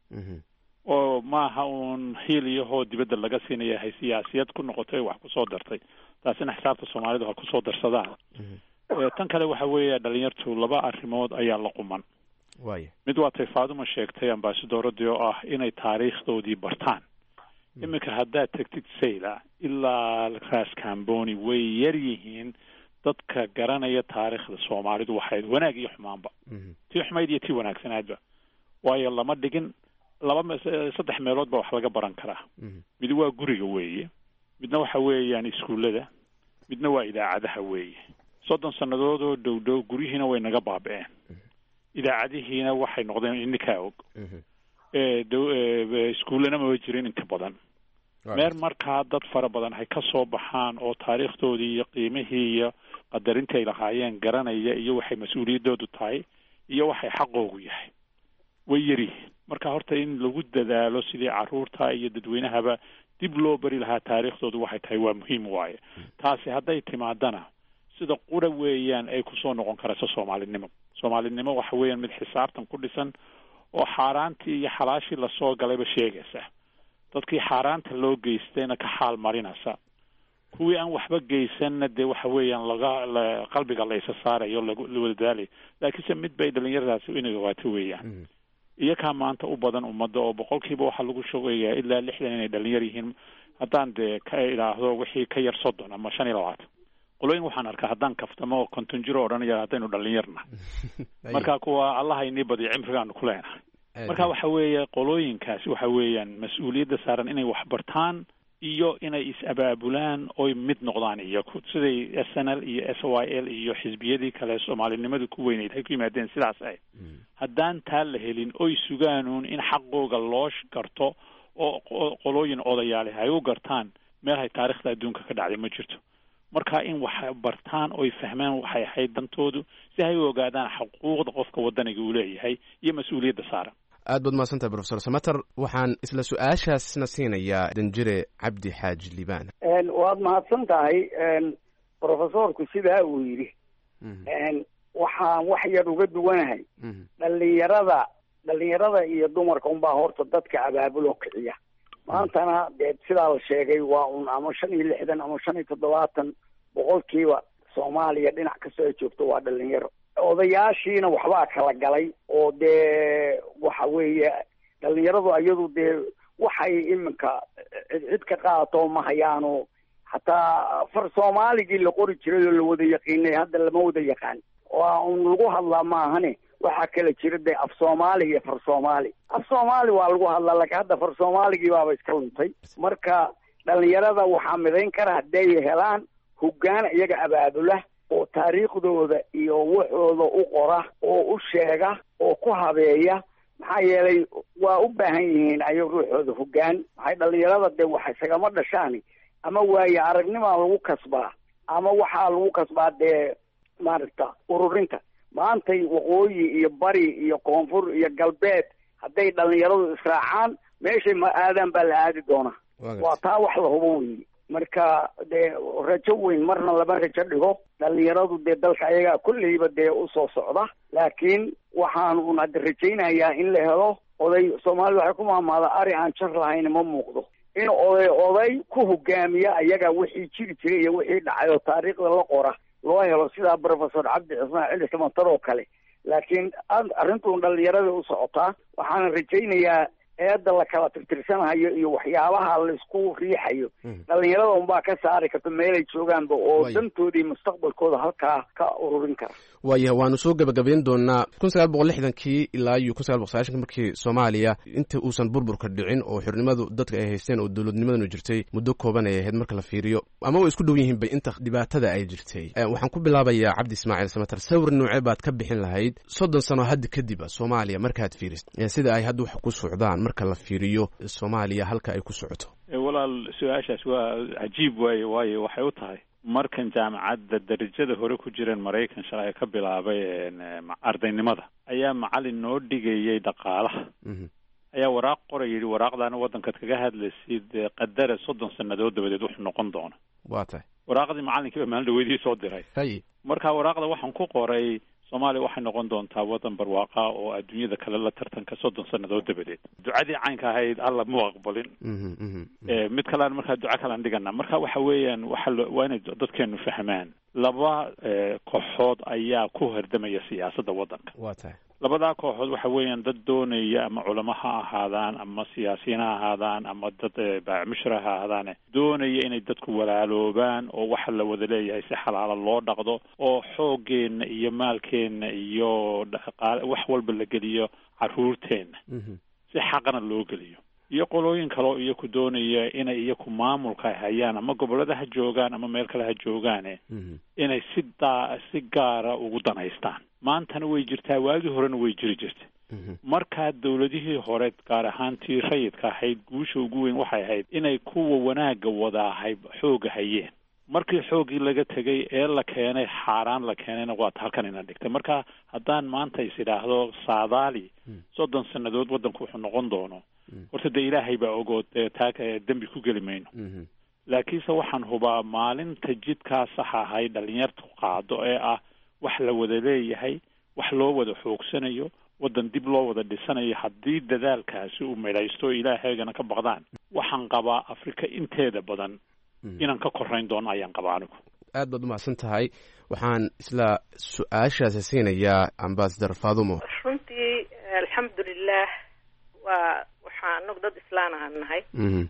oo maaha uun hiil iyo hoo dibadda laga siinaya hay siyaasiyad ku noqotay wax kusoo dartay taasina xisaabta soomaalidu ha kusoo darsadaan. tan kale waxa weeya dhalinyartu laba arrimood ayaa la quman. mid waa tay faadumo sheegtay ambasadoradii oo ah inay taariikhdoodii bartaan. iminka haddaad tagtid sayla ilaa raas camboni way yar yihiin dadka garanaya taariikhda soomaalidu waxayd wanaag iyo xumaanba tii xumayd iyo tii wanaagsanaadba waayo lama dhigin laba saddex meelood ba wax laga baran karaa. mid waa guriga weeye, midna waxa weeyaan iskuullada, midna waa idaacadaha weeye. soddon sannadood oo dhow dhow guryihiina way naga baaba'een, idaacadihiina waxay noqdeen ininkaa og, iskuullana maba jirin inta badan. meer markaa dad fara badan hay ka soo baxaan oo taariikhdoodii iyo qiimihii iyo qadarintii ay lahaayeen garanaya iyo waxay mas-uuliyaddoodu tahay iyo waxay xaqoogu yahay way yaryihiin. marka horta in lagu dadaalo sidii carruurta iyo dadweynahaba dib loo bari lahaa taariikhdoodu waxay tahay waa muhiim waaye. taasi hadday timaadana sida qura weeyaan ay kusoo noqon karayso soomaalinimo. soomaalinimo waxa weeyaan mid xisaabtan ku dhisan oo xaaraantii iyo xalaashii lasoo galayba sheegaysa, dadkii xaaraanta loo geystayna ka xaal marinaysa, kuwii aan waxba geysanna dee waxa weeyaan laga qalbiga la isa saarayo la wada daalayo. laakiinse mid bay dhalinyaradaasi inay ogaato weeyaan. iyakaa maanta u badan ummadda oo boqolkiiba waxaa lagu shogayaa ilaa lixdan inay dhalinyar yihiin. haddaan dee ka idhaahdo wixii ka yar soddon ama shan iyo labaatan qolooyin waxaan arkaa haddaan kaftamo oo konton jiro odhanaya haddaynu dhalinyarna marka kuwa allaha inii badiyo cimrigaanu ku leenahay. marka waxa weeye qolooyinkaasi waxa weeyaan mas-uuliyadda saaran inay wax bartaan iyo inay is-abaabulaan oy mid noqdaan iyaku siday s n l iyo s y l iyo xisbiyadii kale soomaalinimadu ku weyneyd hay ku yimaadeen sidaas ahayd. haddaan taa la helin oy sugaanuun in xaqooga loo garto oo qolooyin odayaale hay u gartaan meel hay taariikhda adduunka ka dhacday ma jirto. marka in wax bartaan oy fahmaan waxay ahayd dantoodu si hay u ogaadaan xuquuqda qofka wadaniga uu leeyahay iyo mas-uuliyadda saaran. aad baad mahadsantahay professor samater. waxaan isla su-aashaasna siinayaa danjire cabdi xaaji liibaan. waad mahadsan tahay professorku sidaa uu yidhi. waxaan wax yar uga duwanahay dhalinyarada dhalinyarada iyo dumarka unbaa horta dadka abaabuloo kiciya. maantana dee sidaa la sheegay waa un ama shan iyo lixdan ama shan iyo toddobaatan boqolkiiba soomaaliya dhinac kastoo ay joogto waa dhalinyaro. odayaashiina waxbaa kala galay oo dee waxa weeye dhalinyaradu iyadu dee waxay iminka cid ka qaadato ma hayaano. hataa far soomaaligii la qori jiray oo la wada yaqiinay hadda lama wada yaqaan. waa un lagu hadlaa maahane waxaa kala jira dee af soomaali iyo far soomaali. af soomaali waa lagu hadlaa laakiin hadda far soomaaligii baaba iska luntay. marka dhalinyarada waxaa midayn kara hadday helaan hoggaan iyaga abaabula oo taariikhdooda iyo waxooda u qora oo u sheega oo ku habeeya. maxaa yeelay waa u baahan yihiin ayaga ruuxooda hoggaan. maxay dhalinyarada dee wax isagama dhashaan ama waaye aragnimaa lagu kasbaa ama waxaa lagu kasbaa dee maaragta ururinta. maantay waqooyi iyo bari iyo koonfur iyo galbeed hadday dhalinyaradu israacaan meeshay ma aadaan baa la aadi doonaa. waa taa wax la hubo weyi. marka dee rajo weyn marna lama rajo dhigo. dhalinyaradu dee dalka ayagaa kolleyba dee usoo socda, laakiin waxaan un hadda rajaynayaa in la helo oday. soomaalida waxay ku maamaada ari aan jar lahayn ma muuqdo. in oday oday ku hogaamiya ayaga wixii jiri jiray iyo wixii dhacay oo taariikhda la qora loo helo, sidaa professor cabdi cismaan cili samatar oo kale. laakiin arrintuun dhalinyarada u socotaa. waxaana rajaynayaa eedda la kala tirtirsanayo iyo waxyaabaha laisku riixayo dhalinyarada unbaa ka saari karta meelay joogaanba oo dantoodii mustaqbalkooda halkaa ka ururin kara. waaya waanu soo gabagabayn doonaa kun sagaal boqol lixdankii ilaa iyo kun sagaal boqol sagaashanki markii soomaaliya inta uusan burburka dhicin oo xornimadu dadka ay haysteen oo dowladnimadanu jirtay muddo kooban ay ahayd marka la fiiriyo, ama way isku dhow yihiin bay inta dhibaatada ay jirtay. waxaan ku bilaabayaa cabdi ismaaciil samatar, sawir noocee baad ka bixin lahayd soddon sano hadda kadib soomaaliya markaad fiirisid sida ay hadda wax ku socdaan marka la fiiriyo soomaaliya halka ay ku socoto? walaal su-aashaas waa cajiib waaye waayo waxay u tahay markan jaamacadda darajada hore ku jireen maraykan shalay ka bilaabay ardaynimada ayaa macalin noo dhigayay dhaqaalaha ayaa waraaq qoray yidhi waraaqdaana waddankaad kaga hadlaysid qadara soddon sannadood dabadeed wuxuu noqon doona. waa tahay waraaqdii macalinkiiba maalin dhaweydii soo diray. hay marka waraaqda waxaan ku qoray soomaaliya waxay noqon doontaa waddan barwaaqa oo adduunyada kale la tartanka soddon sannadood dabadeed. ducadii caynka ahayd alla mu aqbalin. mid kalean markaa duco kalean dhigana. marka waxa weeyaan waxa waa inay dadkeenu fahmaan laba kooxood ayaa ku hordamaya siyaasadda waddanka. waa tahay labadaa kooxood waxa weeyaan dad doonaya ama culamo ha ahaadaan ama siyaasiyiin ha ahaadaan ama dad baacmushra ha ahaadaane doonaya inay dadku walaaloobaan oo waxa la wada leeyahay si xalaala loo dhaqdo oo xooggeena iyo maalkeena iyo dhaqaale wax walba la geliyo carruurteena si xaqana loo geliyo. iyo qolooyin kaleo iyaku doonaya inay iyaku maamulka hayaan ama gobollada ha joogaan ama meel kale ha joogaane inay si daa si gaara ugu danaystaan. maantana way jirtaa, waagii horena way jiri jirtay. markaa dawladihii hore gaar ahaantii rayidka ahayd guusha ugu weyn waxay ahayd inay kuwa wanaagga wadaahay xooga hayeen. markii xooggii laga tegay ee la keenay xaaraan la keenayna waata halkan ina dhigtay. marka haddaan maanta is idhaahdo saadaali soddon sannadood waddanku wuxuu noqon doono, horta dee ilaahay baa ogood taa dembi ku geli mayno. laakiinse waxaan hubaa maalinta jidkaa saxa ahay dhalinyartu qaado ee ah wax la wada leeyahay, wax loo wada xoogsanayo, waddan dib loo wada dhisanayo, haddii dadaalkaasi uu midhaysto ilaahaygana ka baqdaan, waxaan qabaa afrika inteeda badan inaan ka korayn doono ayaan qabaa anigu. aad baad umahadsan tahay. waxaan isla su-aashaasi siinayaa ambasador fadumo. runtii alxamdulilah waa waxaa anagu dad islaan ahaan nahay.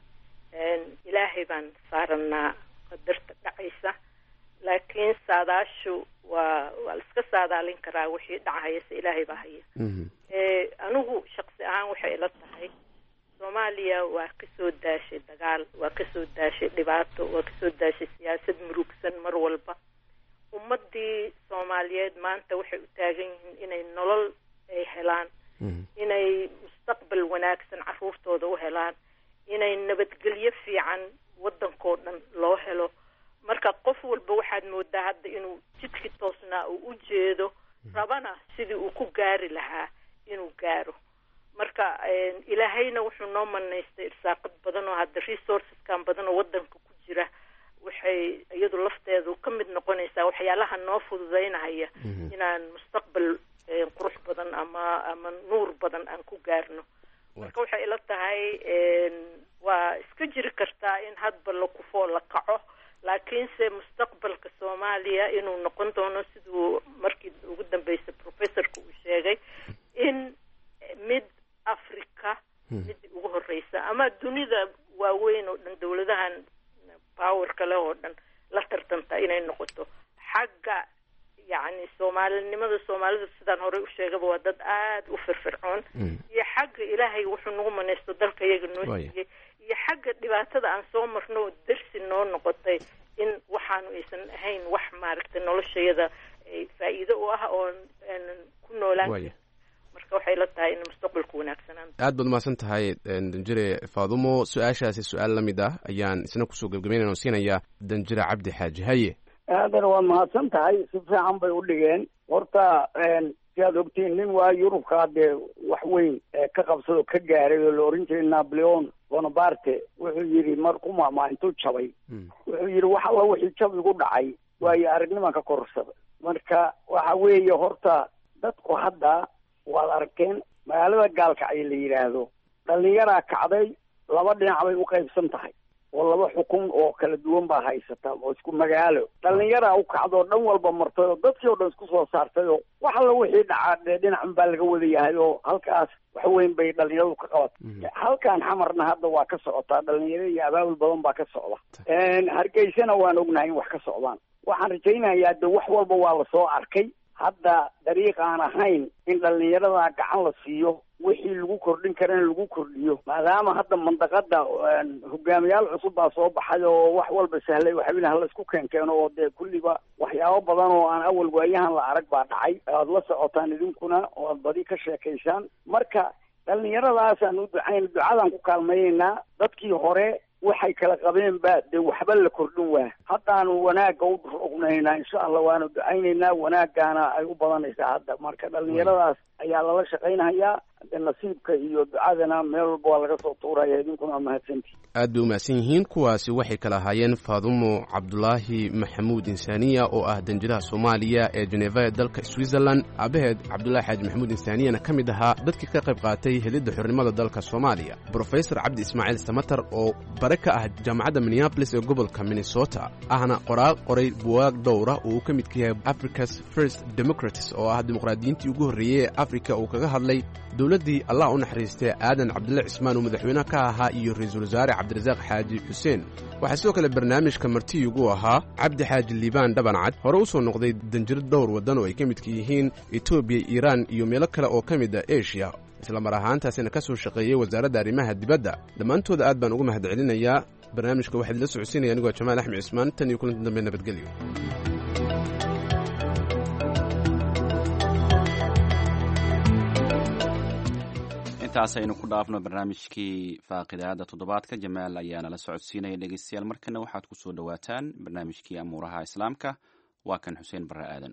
ilaahay baan saaranaa qadarta dhacaysa, laakiin saadaashu waa waa la iska saadaalin karaa wixii dhacahaya se ilaahay baa haya. anigu shaksi ahaan waxay ila tahay soomaaliya waa kasoo daashay dagaal, waa kasoo daashay dhibaato, waa kasoo daashay siyaasad murugsan mar walba. ummadii soomaaliyeed maanta waxay u taagan yihiin inay nolol ay helaan, inay mustaqbal wanaagsan carruurtooda u helaan, inay nabadgelyo fiican waddankoo dhan loo helo. marka qof walba waxaad moodaa hadda inuu jidkii toosnaa uu u jeedo, rabana sidii uu ku gaari lahaa inuu gaaro. marka ilaahayna wuxuu noo manaystay irsaaqad badan oo hadda resourceskan badan oo waddanka ku jira waxay iyadu lafteedu ka mid noqonaysaa waxyaalaha noo fududaynahaya inaan mustaqbal qurux badan ama ama nuur badan aan ku gaarno. marka waxay ila tahay waa iska jiri kartaa in hadba la kufoo la kaco, laakiinse mustaqbalka soomaaliya inuu noqon doono siduu markii ugu dambeysay professorka uu sheegay in mid africa mid ugu horeysa ama dunida waaweyn oo dhan dawladahan powerka leh oo dhan la tartanta inay noqoto. xagga yacni soomaalinimada soomaalida sidaan horey u sheegaba waa dad aada u firfircoon, iyo xagga ilaahay wuxuu nagu manaysto dalka iyaga noo siiyey, iyo xagga dhibaatada aan soo marno oo darsi noo noqotay in waxaanu aysan ahayn wax maaragtay noloshayada faa'iido u ah oo aanan ku noolaan. marka waxay la tahay in mustaqbalku wanaagsanaan. aad baad umahadsan tahay danjire faadumo. su-aashaasi su-aal la mid ah ayaan isna kusoo gebgabeynayna oo siinayaa danjire cabdi xaaji. haye aadana waad mahadsan tahay, si fiican bay u dhigeen. Horta si aad ogtiin nin waa Yurubka dee wax weyn ka qabsado ka gaaray oo la oran jiray Napoleon Bonaparte wuxuu yidhi markuu maama intuu jabay wuxuu yidhi wax alla wixii jab igu dhacay waayo aragniman ka korsada. Marka waxa weeye horta dadku hadda waad arkeen magaalada Gaalkacyo la yiraahdo dhalinyara kacday laba dhinac bay u qaybsan tahay oo laba xukun oo kala duwan baa haysata oo isku magaalo. dhalinyara u kacdo dhan walba martay oo dadkii oo dhan isku soo saartay oo wax alla wixii dhacay dhinac baa laga wada yahay oo halkaas wax weyn bay dhalinyaradu ka qabatay. halkan xamarna hadda waa ka socotaa dhalinyaro iyo abaabul badan baa ka socda. een Hargeysana waan ognahay in wax ka socdaan. waxaan rajaynayaa de wax walba waa la soo arkay. hadda dariiq aan ahayn in dhalinyarada gacan la siiyo wixii lagu kordhin karana lagu kordhiyo, maadaama hadda mandaqada hogaamiyaal cusub baa soo baxay oo wax walba sahlay waxbina hala isku keenkeeno oo dee kulliba waxyaabo badan oo aan awal waayahan la arag baa dhacay. aad la socotaan idinkuna oo aad badi ka sheekaysaan. marka dhalinyaradaasaan u ducayn ducadaan ku kaalmayeynaa. dadkii hore waxay kala qabeen ba dee waxba la kordhin waa. haddaanu wanaagga u ognaynaa insha allah waanu ducaynaynaa, wanaaggaana ay u badanaysaa hadda. marka dhalinyaradaas ayaa lala shaqaynayaa. de nasiibka iyo ducadana meel walba waa laga soo tuuraya. idinkuna waa mahadsantihin. aad bay umahadsan yihiin. kuwaasi waxay kala ahaayeen faadumo cabdulaahi maxamuud insaaniya oo ah danjiraha soomaaliya ee Geneva ee dalka Switzerland. aabaheed cabdulaahi xaaji maxamuud insaaniyana ka mid ahaa dadkii ka qayb qaatay helidda xornimada dalka Soomaaliya. Professor Cabdi Ismaaciil Samatar oo bare ka ah jaamacadda Minneapolis ee gobolka Minnesota ahna qoraal qoray buugaag dhowr ah oo uu ka mid yahay Africa's First Democrats oo ah dimuqraadiyiintii ugu horreeyay ee Afrika uu kaga hadlay dowladdii allah u naxariistay aadan cabdulle cismaan oo madaxweyne ka ahaa iyo ra-iisul wasaare cabdirasaaq xaaji xuseen. waxaa sidoo kale barnaamijka martiyugu ahaa cabdi xaaji liibaan dhabancad, hore u soo noqday danjiro dhowr waddan oo ay ka midka yihiin etoobiya, iiraan iyo meelo kale oo ka mid a eshiya, isla mar ahaantaasina ka soo shaqeeyey wasaaradda arrimaha dibadda. dhammaantooda aad baan uga mahad celinayaa. barnaamijka waxaa idila socodsiinaya anigoo jamaal axmed cismaan. tan iyo kulanti dambe nabadgelyo. intaas aynu ku dhaafno barnaamijkii faaqidaada toddobaadka. jamaal ayaa nala socodsiinaya. dhegeystayaal markana waxaad ku soo dhowaataan barnaamijkii amuuraha islaamka. waa kan xuseen barre aadan.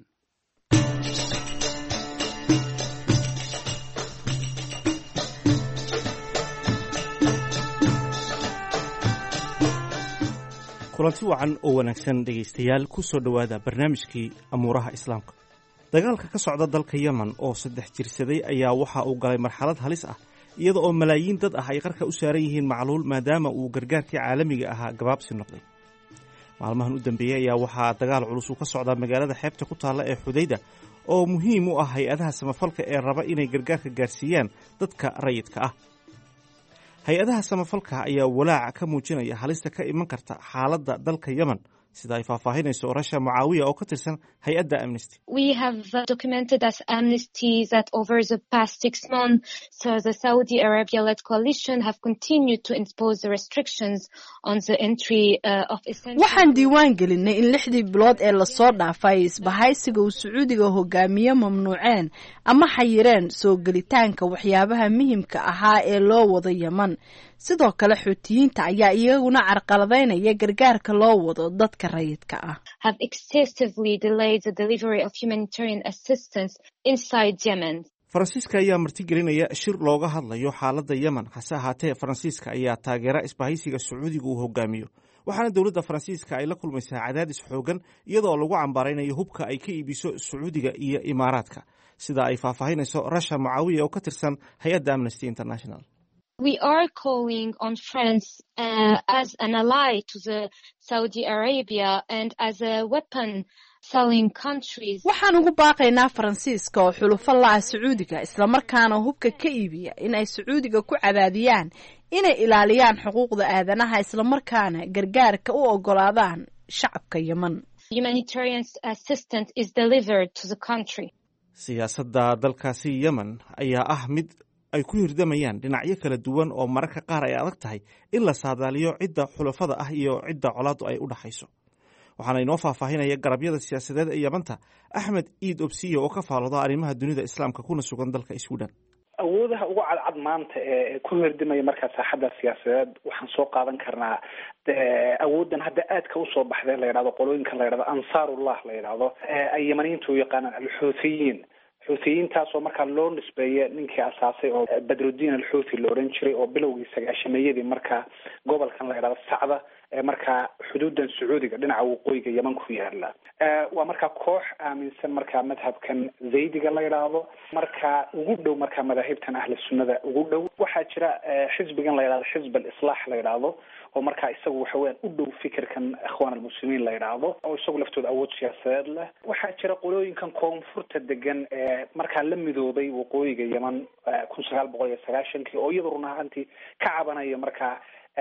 kulanti wacan oo wanaagsan dhegaystayaal, ku soo dhowaada barnaamijkii amuuraha islaamka. dagaalka ka socda dalka yemen oo saddex jirsaday ayaa waxa uu galay marxalad halis ah, iyada oo malaayiin dad ah ay qarka u saaran yihiin macluul maadaama uu gargaarkii caalamiga ahaa gabaabsi noqday. maalmahan u dambeeyey ayaa waxaa dagaal culus uu ka socdaa magaalada xeebta ku taalla ee Xudayda oo muhiim u ah hay-adaha samafalka ee raba inay gargaarka gaarsiiyaan dadka rayidka ah. hay-adaha samafalka ayaa walaac ka muujinaya halista ka iman karta xaaladda dalka Yemen, sida ay faahfaahinayso Rasha Mucaawiya oo ka tirsan hay-adda Amnesty. We have documented as Amnesty that over the past six months, so the Saudi Arabia-led coalition have continued to impose the restrictions on the entry uh, of essential... waxaan diiwaan gelinay in lixdii bilood ee lasoo dhaafay isbahaysiga uu Sacuudiga hogaamiye mamnuuceen ama xayireen soo gelitaanka waxyaabaha muhiimka ahaa ee loo wado Yemen. sidoo kale xuutiyiinta ayaa iyaguna carqaladaynaya gargaarka loo wado dadka rayidka ah. have excessively delayed the delivery of humanitarian assistance inside Yemen. Faransiiska ayaa martigelinaya shir looga hadlayo xaaladda Yemen. hase ahaatee Faransiiska ayaa taageera isbahaysiga Sacuudiga uu hogaamiyo, waxaana dowladda Faransiiska ay la kulmaysaa cadaadis xoogan iyadoo lagu cambaaraynayo hubka ay ka iibiso Sacuudiga iyo Imaaraadka, sida ay faahfaahinayso Rasha Mucaawiya oo ka tirsan hay-adda Amnesty International. We are calling on France uh, as an ally to the Saudi Arabia and as a weapon selling countries. waxaan ugu baaqaynaa Faransiiska oo xulufo la ah Sacuudiga isla markaana hubka ka iibiya in ay Sacuudiga ku cadaadiyaan inay ilaaliyaan xuquuqda aadanaha isla markaana gargaarka u ogolaadaan shacabka Yemen. Humanitarian assistance is delivered to the country. siyaasadda dalkaasi Yemen ayaa ah mid ay ku hirdamayaan dhinacyo kala duwan oo mararka qaar ay adag tahay in la saadaaliyo cidda xulafada ah iyo cidda colaadu ay u dhaxayso. waxaana inoo faahfaahinaya garabyada siyaasadeed ee Yemanta Axmed Iid Obsiye oo ka faalooda arrimaha dunida islaamka kuna sugan dalka Sweden. awoodaha ugu cadcad maanta ee ku herdimaya markaa saaxadda siyaasadeed waxaan soo qaadan karnaa awoodan hadda aadka usoo baxday la yidhahdo qolooyinka la yidhahdo ansaarullah la yidhahdo ay yamaniyiinta u yaqaanaan alxuuthiyiin xuuthiyiintaasoo markaa loo nisbeeya ninkii asaasay oo badruddin alxuuthi la odhan jiray oo bilowgii sagaashameeyadii markaa gobolkan la yidhahdo sacda ee markaa xuduudan sacuudiga dhinaca waqooyiga yeman ku yaala waa markaa koox aaminsan markaa madhabkan zaydiga la yidhaahdo markaa ugu dhow markaa madaahibtan ahli sunnada ugu dhow waxaa jira xisbigan la yidhahdo xisb alislaax la yidhaahdo oo markaa isagu waxa weyaan u dhow fikirkan ikhwaan almuslimiin la yidhaahdo oo isagu laftooda awood siyaasadeed leh waxaa jira qolooyinkan koonfurta degan ee markaa la midoobay waqooyiga yeman kun sagaal boqol iyo sagaashankii oo iyada run ahaantii ka cabanaya markaa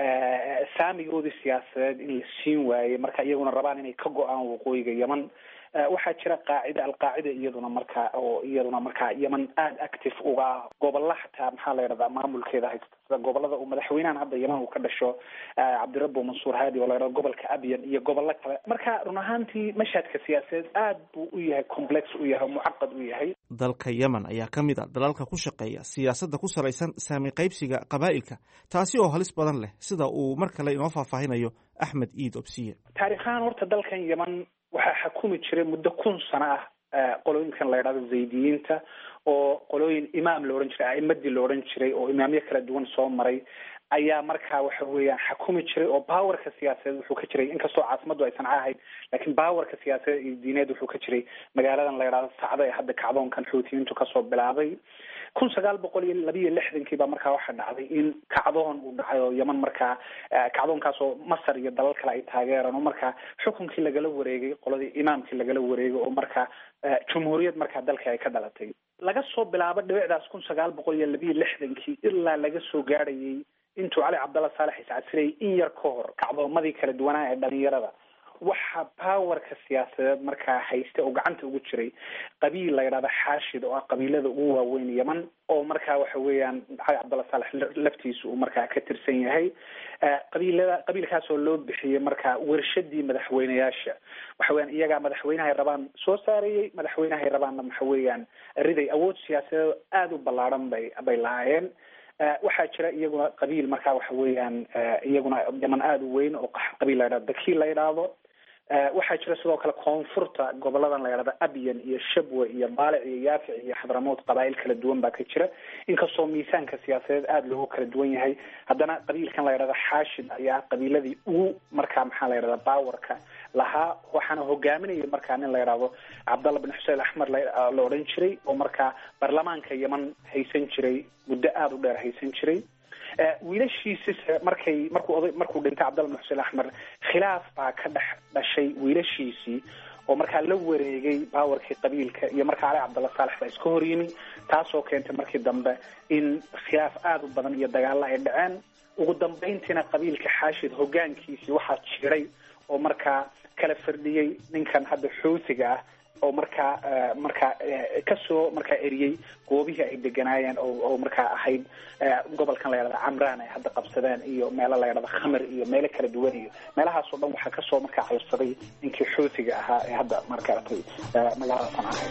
saamigoodii siyaasadeed in la siin waayey marka iyaguna rabaan inay ka go-aan waqooyiga yeman waxaa jira qaacida alqaacida iyaduna markaa oo iyaduna markaa yeman aada active uga ah gobolla xataa maxaa la yidhahdaa maamulkeeda haysta sida gobolada uu madaxweynahan hadda yeman uu ka dhasho cabdirabbo mansuur haadi oo la yidhahdo gobolka abyan iyo gobollo kale marka run ahaantii mashhadka siyaasadeed aad buu u yahay complex u yahay mucaqad u yahay dalka yemen ayaa ka mid a dalalka ku shaqeeya siyaasadda ku salaysan saami qaybsiga qabaa'ilka taasi oo halis badan leh sida uu mar kale inoo faahfaahinayo axmed iid obsiye taariikhahaan horta dalkan yeman waxaa xakumi jiray muddo kun sano ah qolooyinkan la yidhahdo zaydiyiinta oo qolooyin imaam la odhan jiray a'imadii la odhan jiray oo imaamyo kala duwan soo maray ayaa markaa waxa weeyaan xakumi jiray oo baawarka siyaasadeed wuxuu ka jiray inkastoo caasimaddu aysan ahayd laakiin baawarka siyaasadeed iyo diineed wuxuu ka jiray magaaladan la yidhahdo sacda ee hadda kacdoonkan xuutiyiintu kasoo bilaabay kun sagaal boqol iyo labiiyo lixdankii baa markaa waxaa dhacday in kacdoon uu dhacay oo yeman markaa kacdoonkaasoo masar iyo dalal kale ay taageeraan oo markaa xukunkii lagala wareegay qoladii imaamkii lagala wareegay oo markaa jumhuuriyad markaa dalka ay ka dhalatay laga soo bilaabo dhibicdaas kun sagaal boqol iyo labiiyo lixdankii ilaa laga soo gaadhayay intuu cali cabdalla saalex iscasirayay in yar ka hor kacdoomadii kala duwanaa ee dhalinyarada waxaa baawarka siyaasadeed markaa haysta oo gacanta ugu jiray qabiil la yidhahdo xaashid oo ah qabiilada ugu waaweyn yeman oo markaa waxa weeyaan cali cabdalla saalex laftiisa uu markaa ka tirsan yahay qabiilada qabiilkaas oo loo bixiyey markaa wershadii madaxweyneyaasha waxa weeyaan iyagaa madaxweynahay rabaan soo saarayey madaxweynahay rabaanna waxa weeyaan riday awood siyaasadeed aada u ballaadhan bay bay lahaayeen waxaa jira iyaguna qabiil markaa waxa weeyaan iyaguna yeman aada u weyn oo qabiil la yidhahdo daki la yidhaahdo waxaa jira sidoo kale koonfurta goboladan la yidhahdo abyan iyo shabwe iyo baalic iyo yaafic iyo xadramood qabaa'il kala duwan baa ka jira inkastoo miisaanka siyaasadeed aada loogu kala duwan yahay haddana qabiilkan la yidhahdo xaashid ayaa qabiiladii ugu markaa maxaa la yidhahda baawarka lahaa waxaana hogaaminaya markaa nin la yidhaahdo cabdalla bin xuseen axmed la odhan jiray oo markaa baarlamaanka yeman haysan jiray muddo aada u dheer haysan jiray wiilashiisis markay markuu oday markuu dhintay cabdalla bin xuseen axmed khilaaf baa ka dhex dhashay wiilashiisii oo markaa la wareegay baawarkii qabiilka iyo markaa cali cabdalla saalex baa iska hor yimi taasoo keentay markii dambe in khilaaf aada u badan iyo dagaalla ay dhaceen ugu dambeyntiina qabiilka xaashid hogaankiisii waxaa jiray oo markaa kala firdhiyey ninkan hadda xuutiga ah oo markaa markaa kasoo markaa eriyey goobihii ay deganaayeen oo oo markaa ahayd gobolkan la yidhahdo camraan ay hadda qabsadeen iyo meelo la yidhahdo khamir iyo meelo kala duwan iyo meelahaasoo dhan waxaa kasoo markaa cayrsaday ninkii xuutiga ahaa ee hadda markaatay magaaladasan ahayd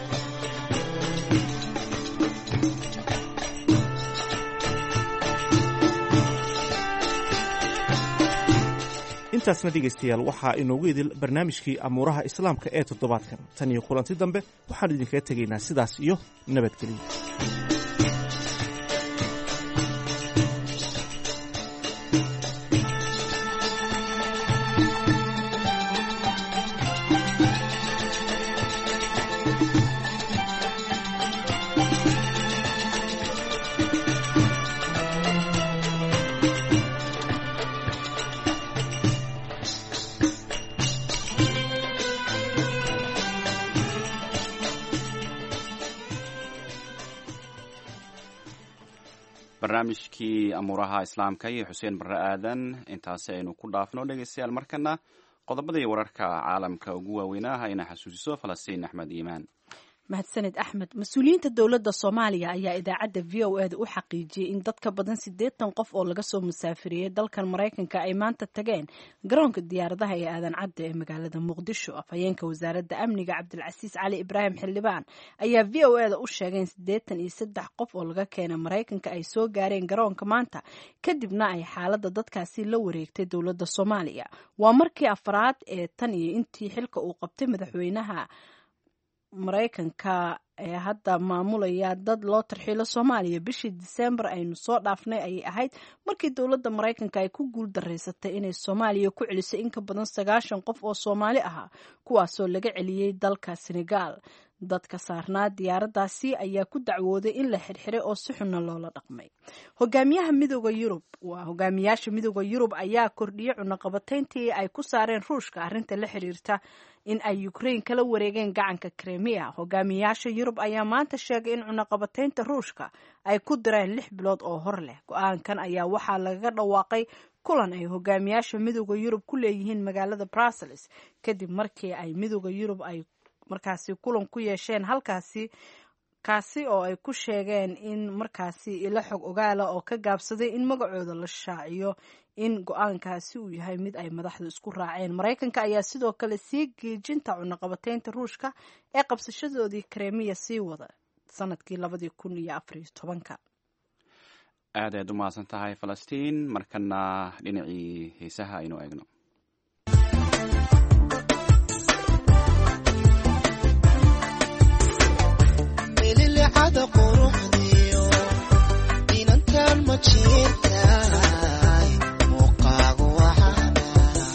intaasna dhegaystayaal waxaa inoogu idil barnaamijkii amuuraha islaamka ee toddobaadkan tan iyo kulanti dambe waxaan idinkaga tegaynaa sidaas iyo nabadgelyo barnaamijkii amuuraha islaamka iyo xuseen barre aadan intaasi aynu ku dhaafno dhegeystayaal markana qodobadii wararka caalamka ugu waaweynaaha ina xasuusiso falastiin axmed iimaan mahadsaned axmed. mas-uuliyiinta dowladda soomaaliya ayaa idaacadda v o eda u xaqiijiyey in dad ka badan siddeetan qof oo laga soo musaafiriyey dalkan maraykanka ay maanta tageen garoonka diyaaradaha ee aadan cadde ee magaalada muqdisho. afhayeenka wasaaradda amniga cabdilcasiis cali ibraahim xildhibaan ayaa v o eda u sheegay in siddeetan iyo saddex qof oo laga keenay maraykanka ay soo gaareen garoonka maanta, kadibna ay xaaladda dadkaasi la wareegtay dowladda soomaaliya. waa markii afraad ee tan iyo intii xilka uu qabtay madaxweynaha maraykanka ee hadda maamulaya dad loo tarxiilo soomaaliya. bishii diseembar aynu soo dhaafnay ayay ahayd markii dowladda maraykanka ay ku guul daraysatay inay soomaaliya ku celisay in ka badan sagaashan qof oo soomaali ahaa, kuwaasoo laga celiyey dalka senegaal. dadka saarnaa diyaaradaasi ayaa ku dacwooday in la xirxiray oo si xunna loola dhaqmay. hogaamiyaha midooda yurub waa hogaamiyaasha midooda yurub ayaa kordhiyey cunaqabatayntii ay ku saareen ruushka arrinta la xiriirta in ay Ukraine kala wareegeen gacanka Crimea. hogaamiyaasha yurub ayaa maanta sheegay in cunaqabataynta ruushka ay ku direen lix bilood oo hor leh. go-aankan ayaa waxaa lagaga dhawaaqay kulan ay hogaamiyaasha midooda yurub ku leeyihiin magaalada Brussels kadib markii ay midooda yurub ay markaasi kulan ku yeesheen halkaasi kaasi oo ay ku sheegeen in markaasi ila xog ogaala oo ka gaabsaday in magacooda la shaaciyo in go-aankaasi uu yahay mid ay madaxdu isku raaceen. maraykanka ayaa sidoo kale sii geejinta cunaqabataynta ruushka ee qabsashadoodii Crimea sii wada sanadkii labadii kun iyo afar iyo tobanka. aad aad u mahadsan tahay Falastiin. markana dhinacii heesaha aynu eegno. ada quruxdiyo inantan ma jirtaay muuqaagu waxaana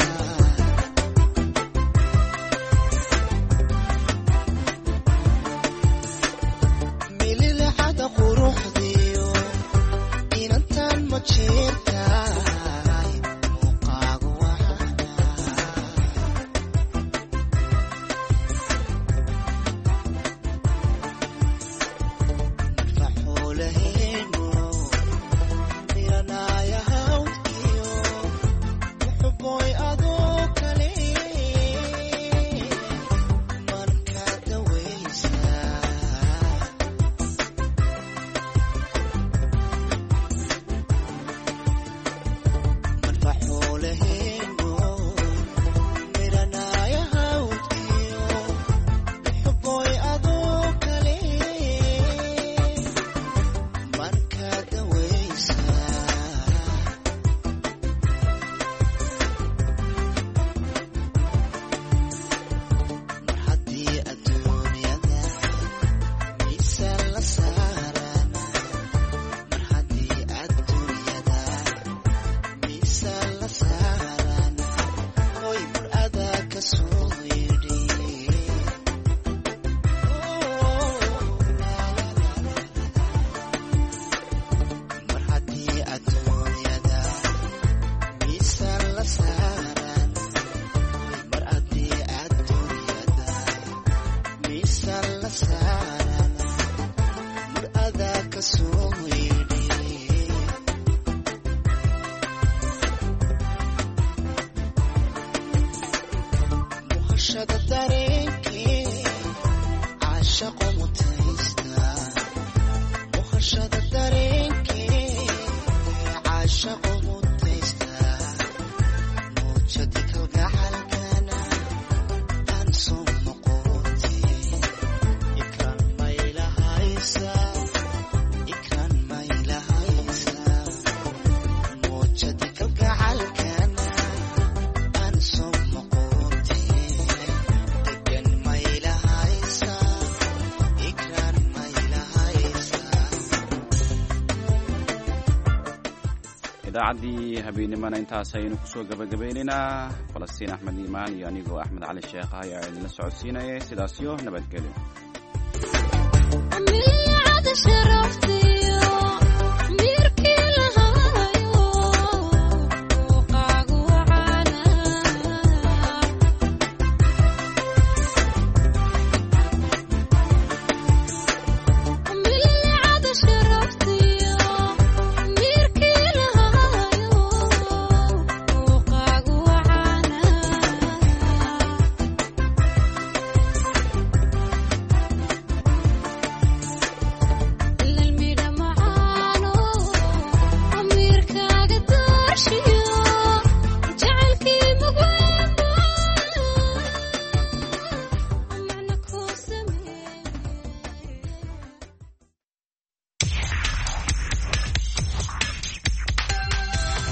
mililixada quruxdiyo inantan ma jirtaay muuqaagu waxaana idaacadii habeenimana intaas ayaynu kusoo gabagabaynaynaa. falastiin axmed iimaan iyo anigoo axmed cali sheekh ah ayaa idinla socodsiinayay. sidaasyo nabadgelyo.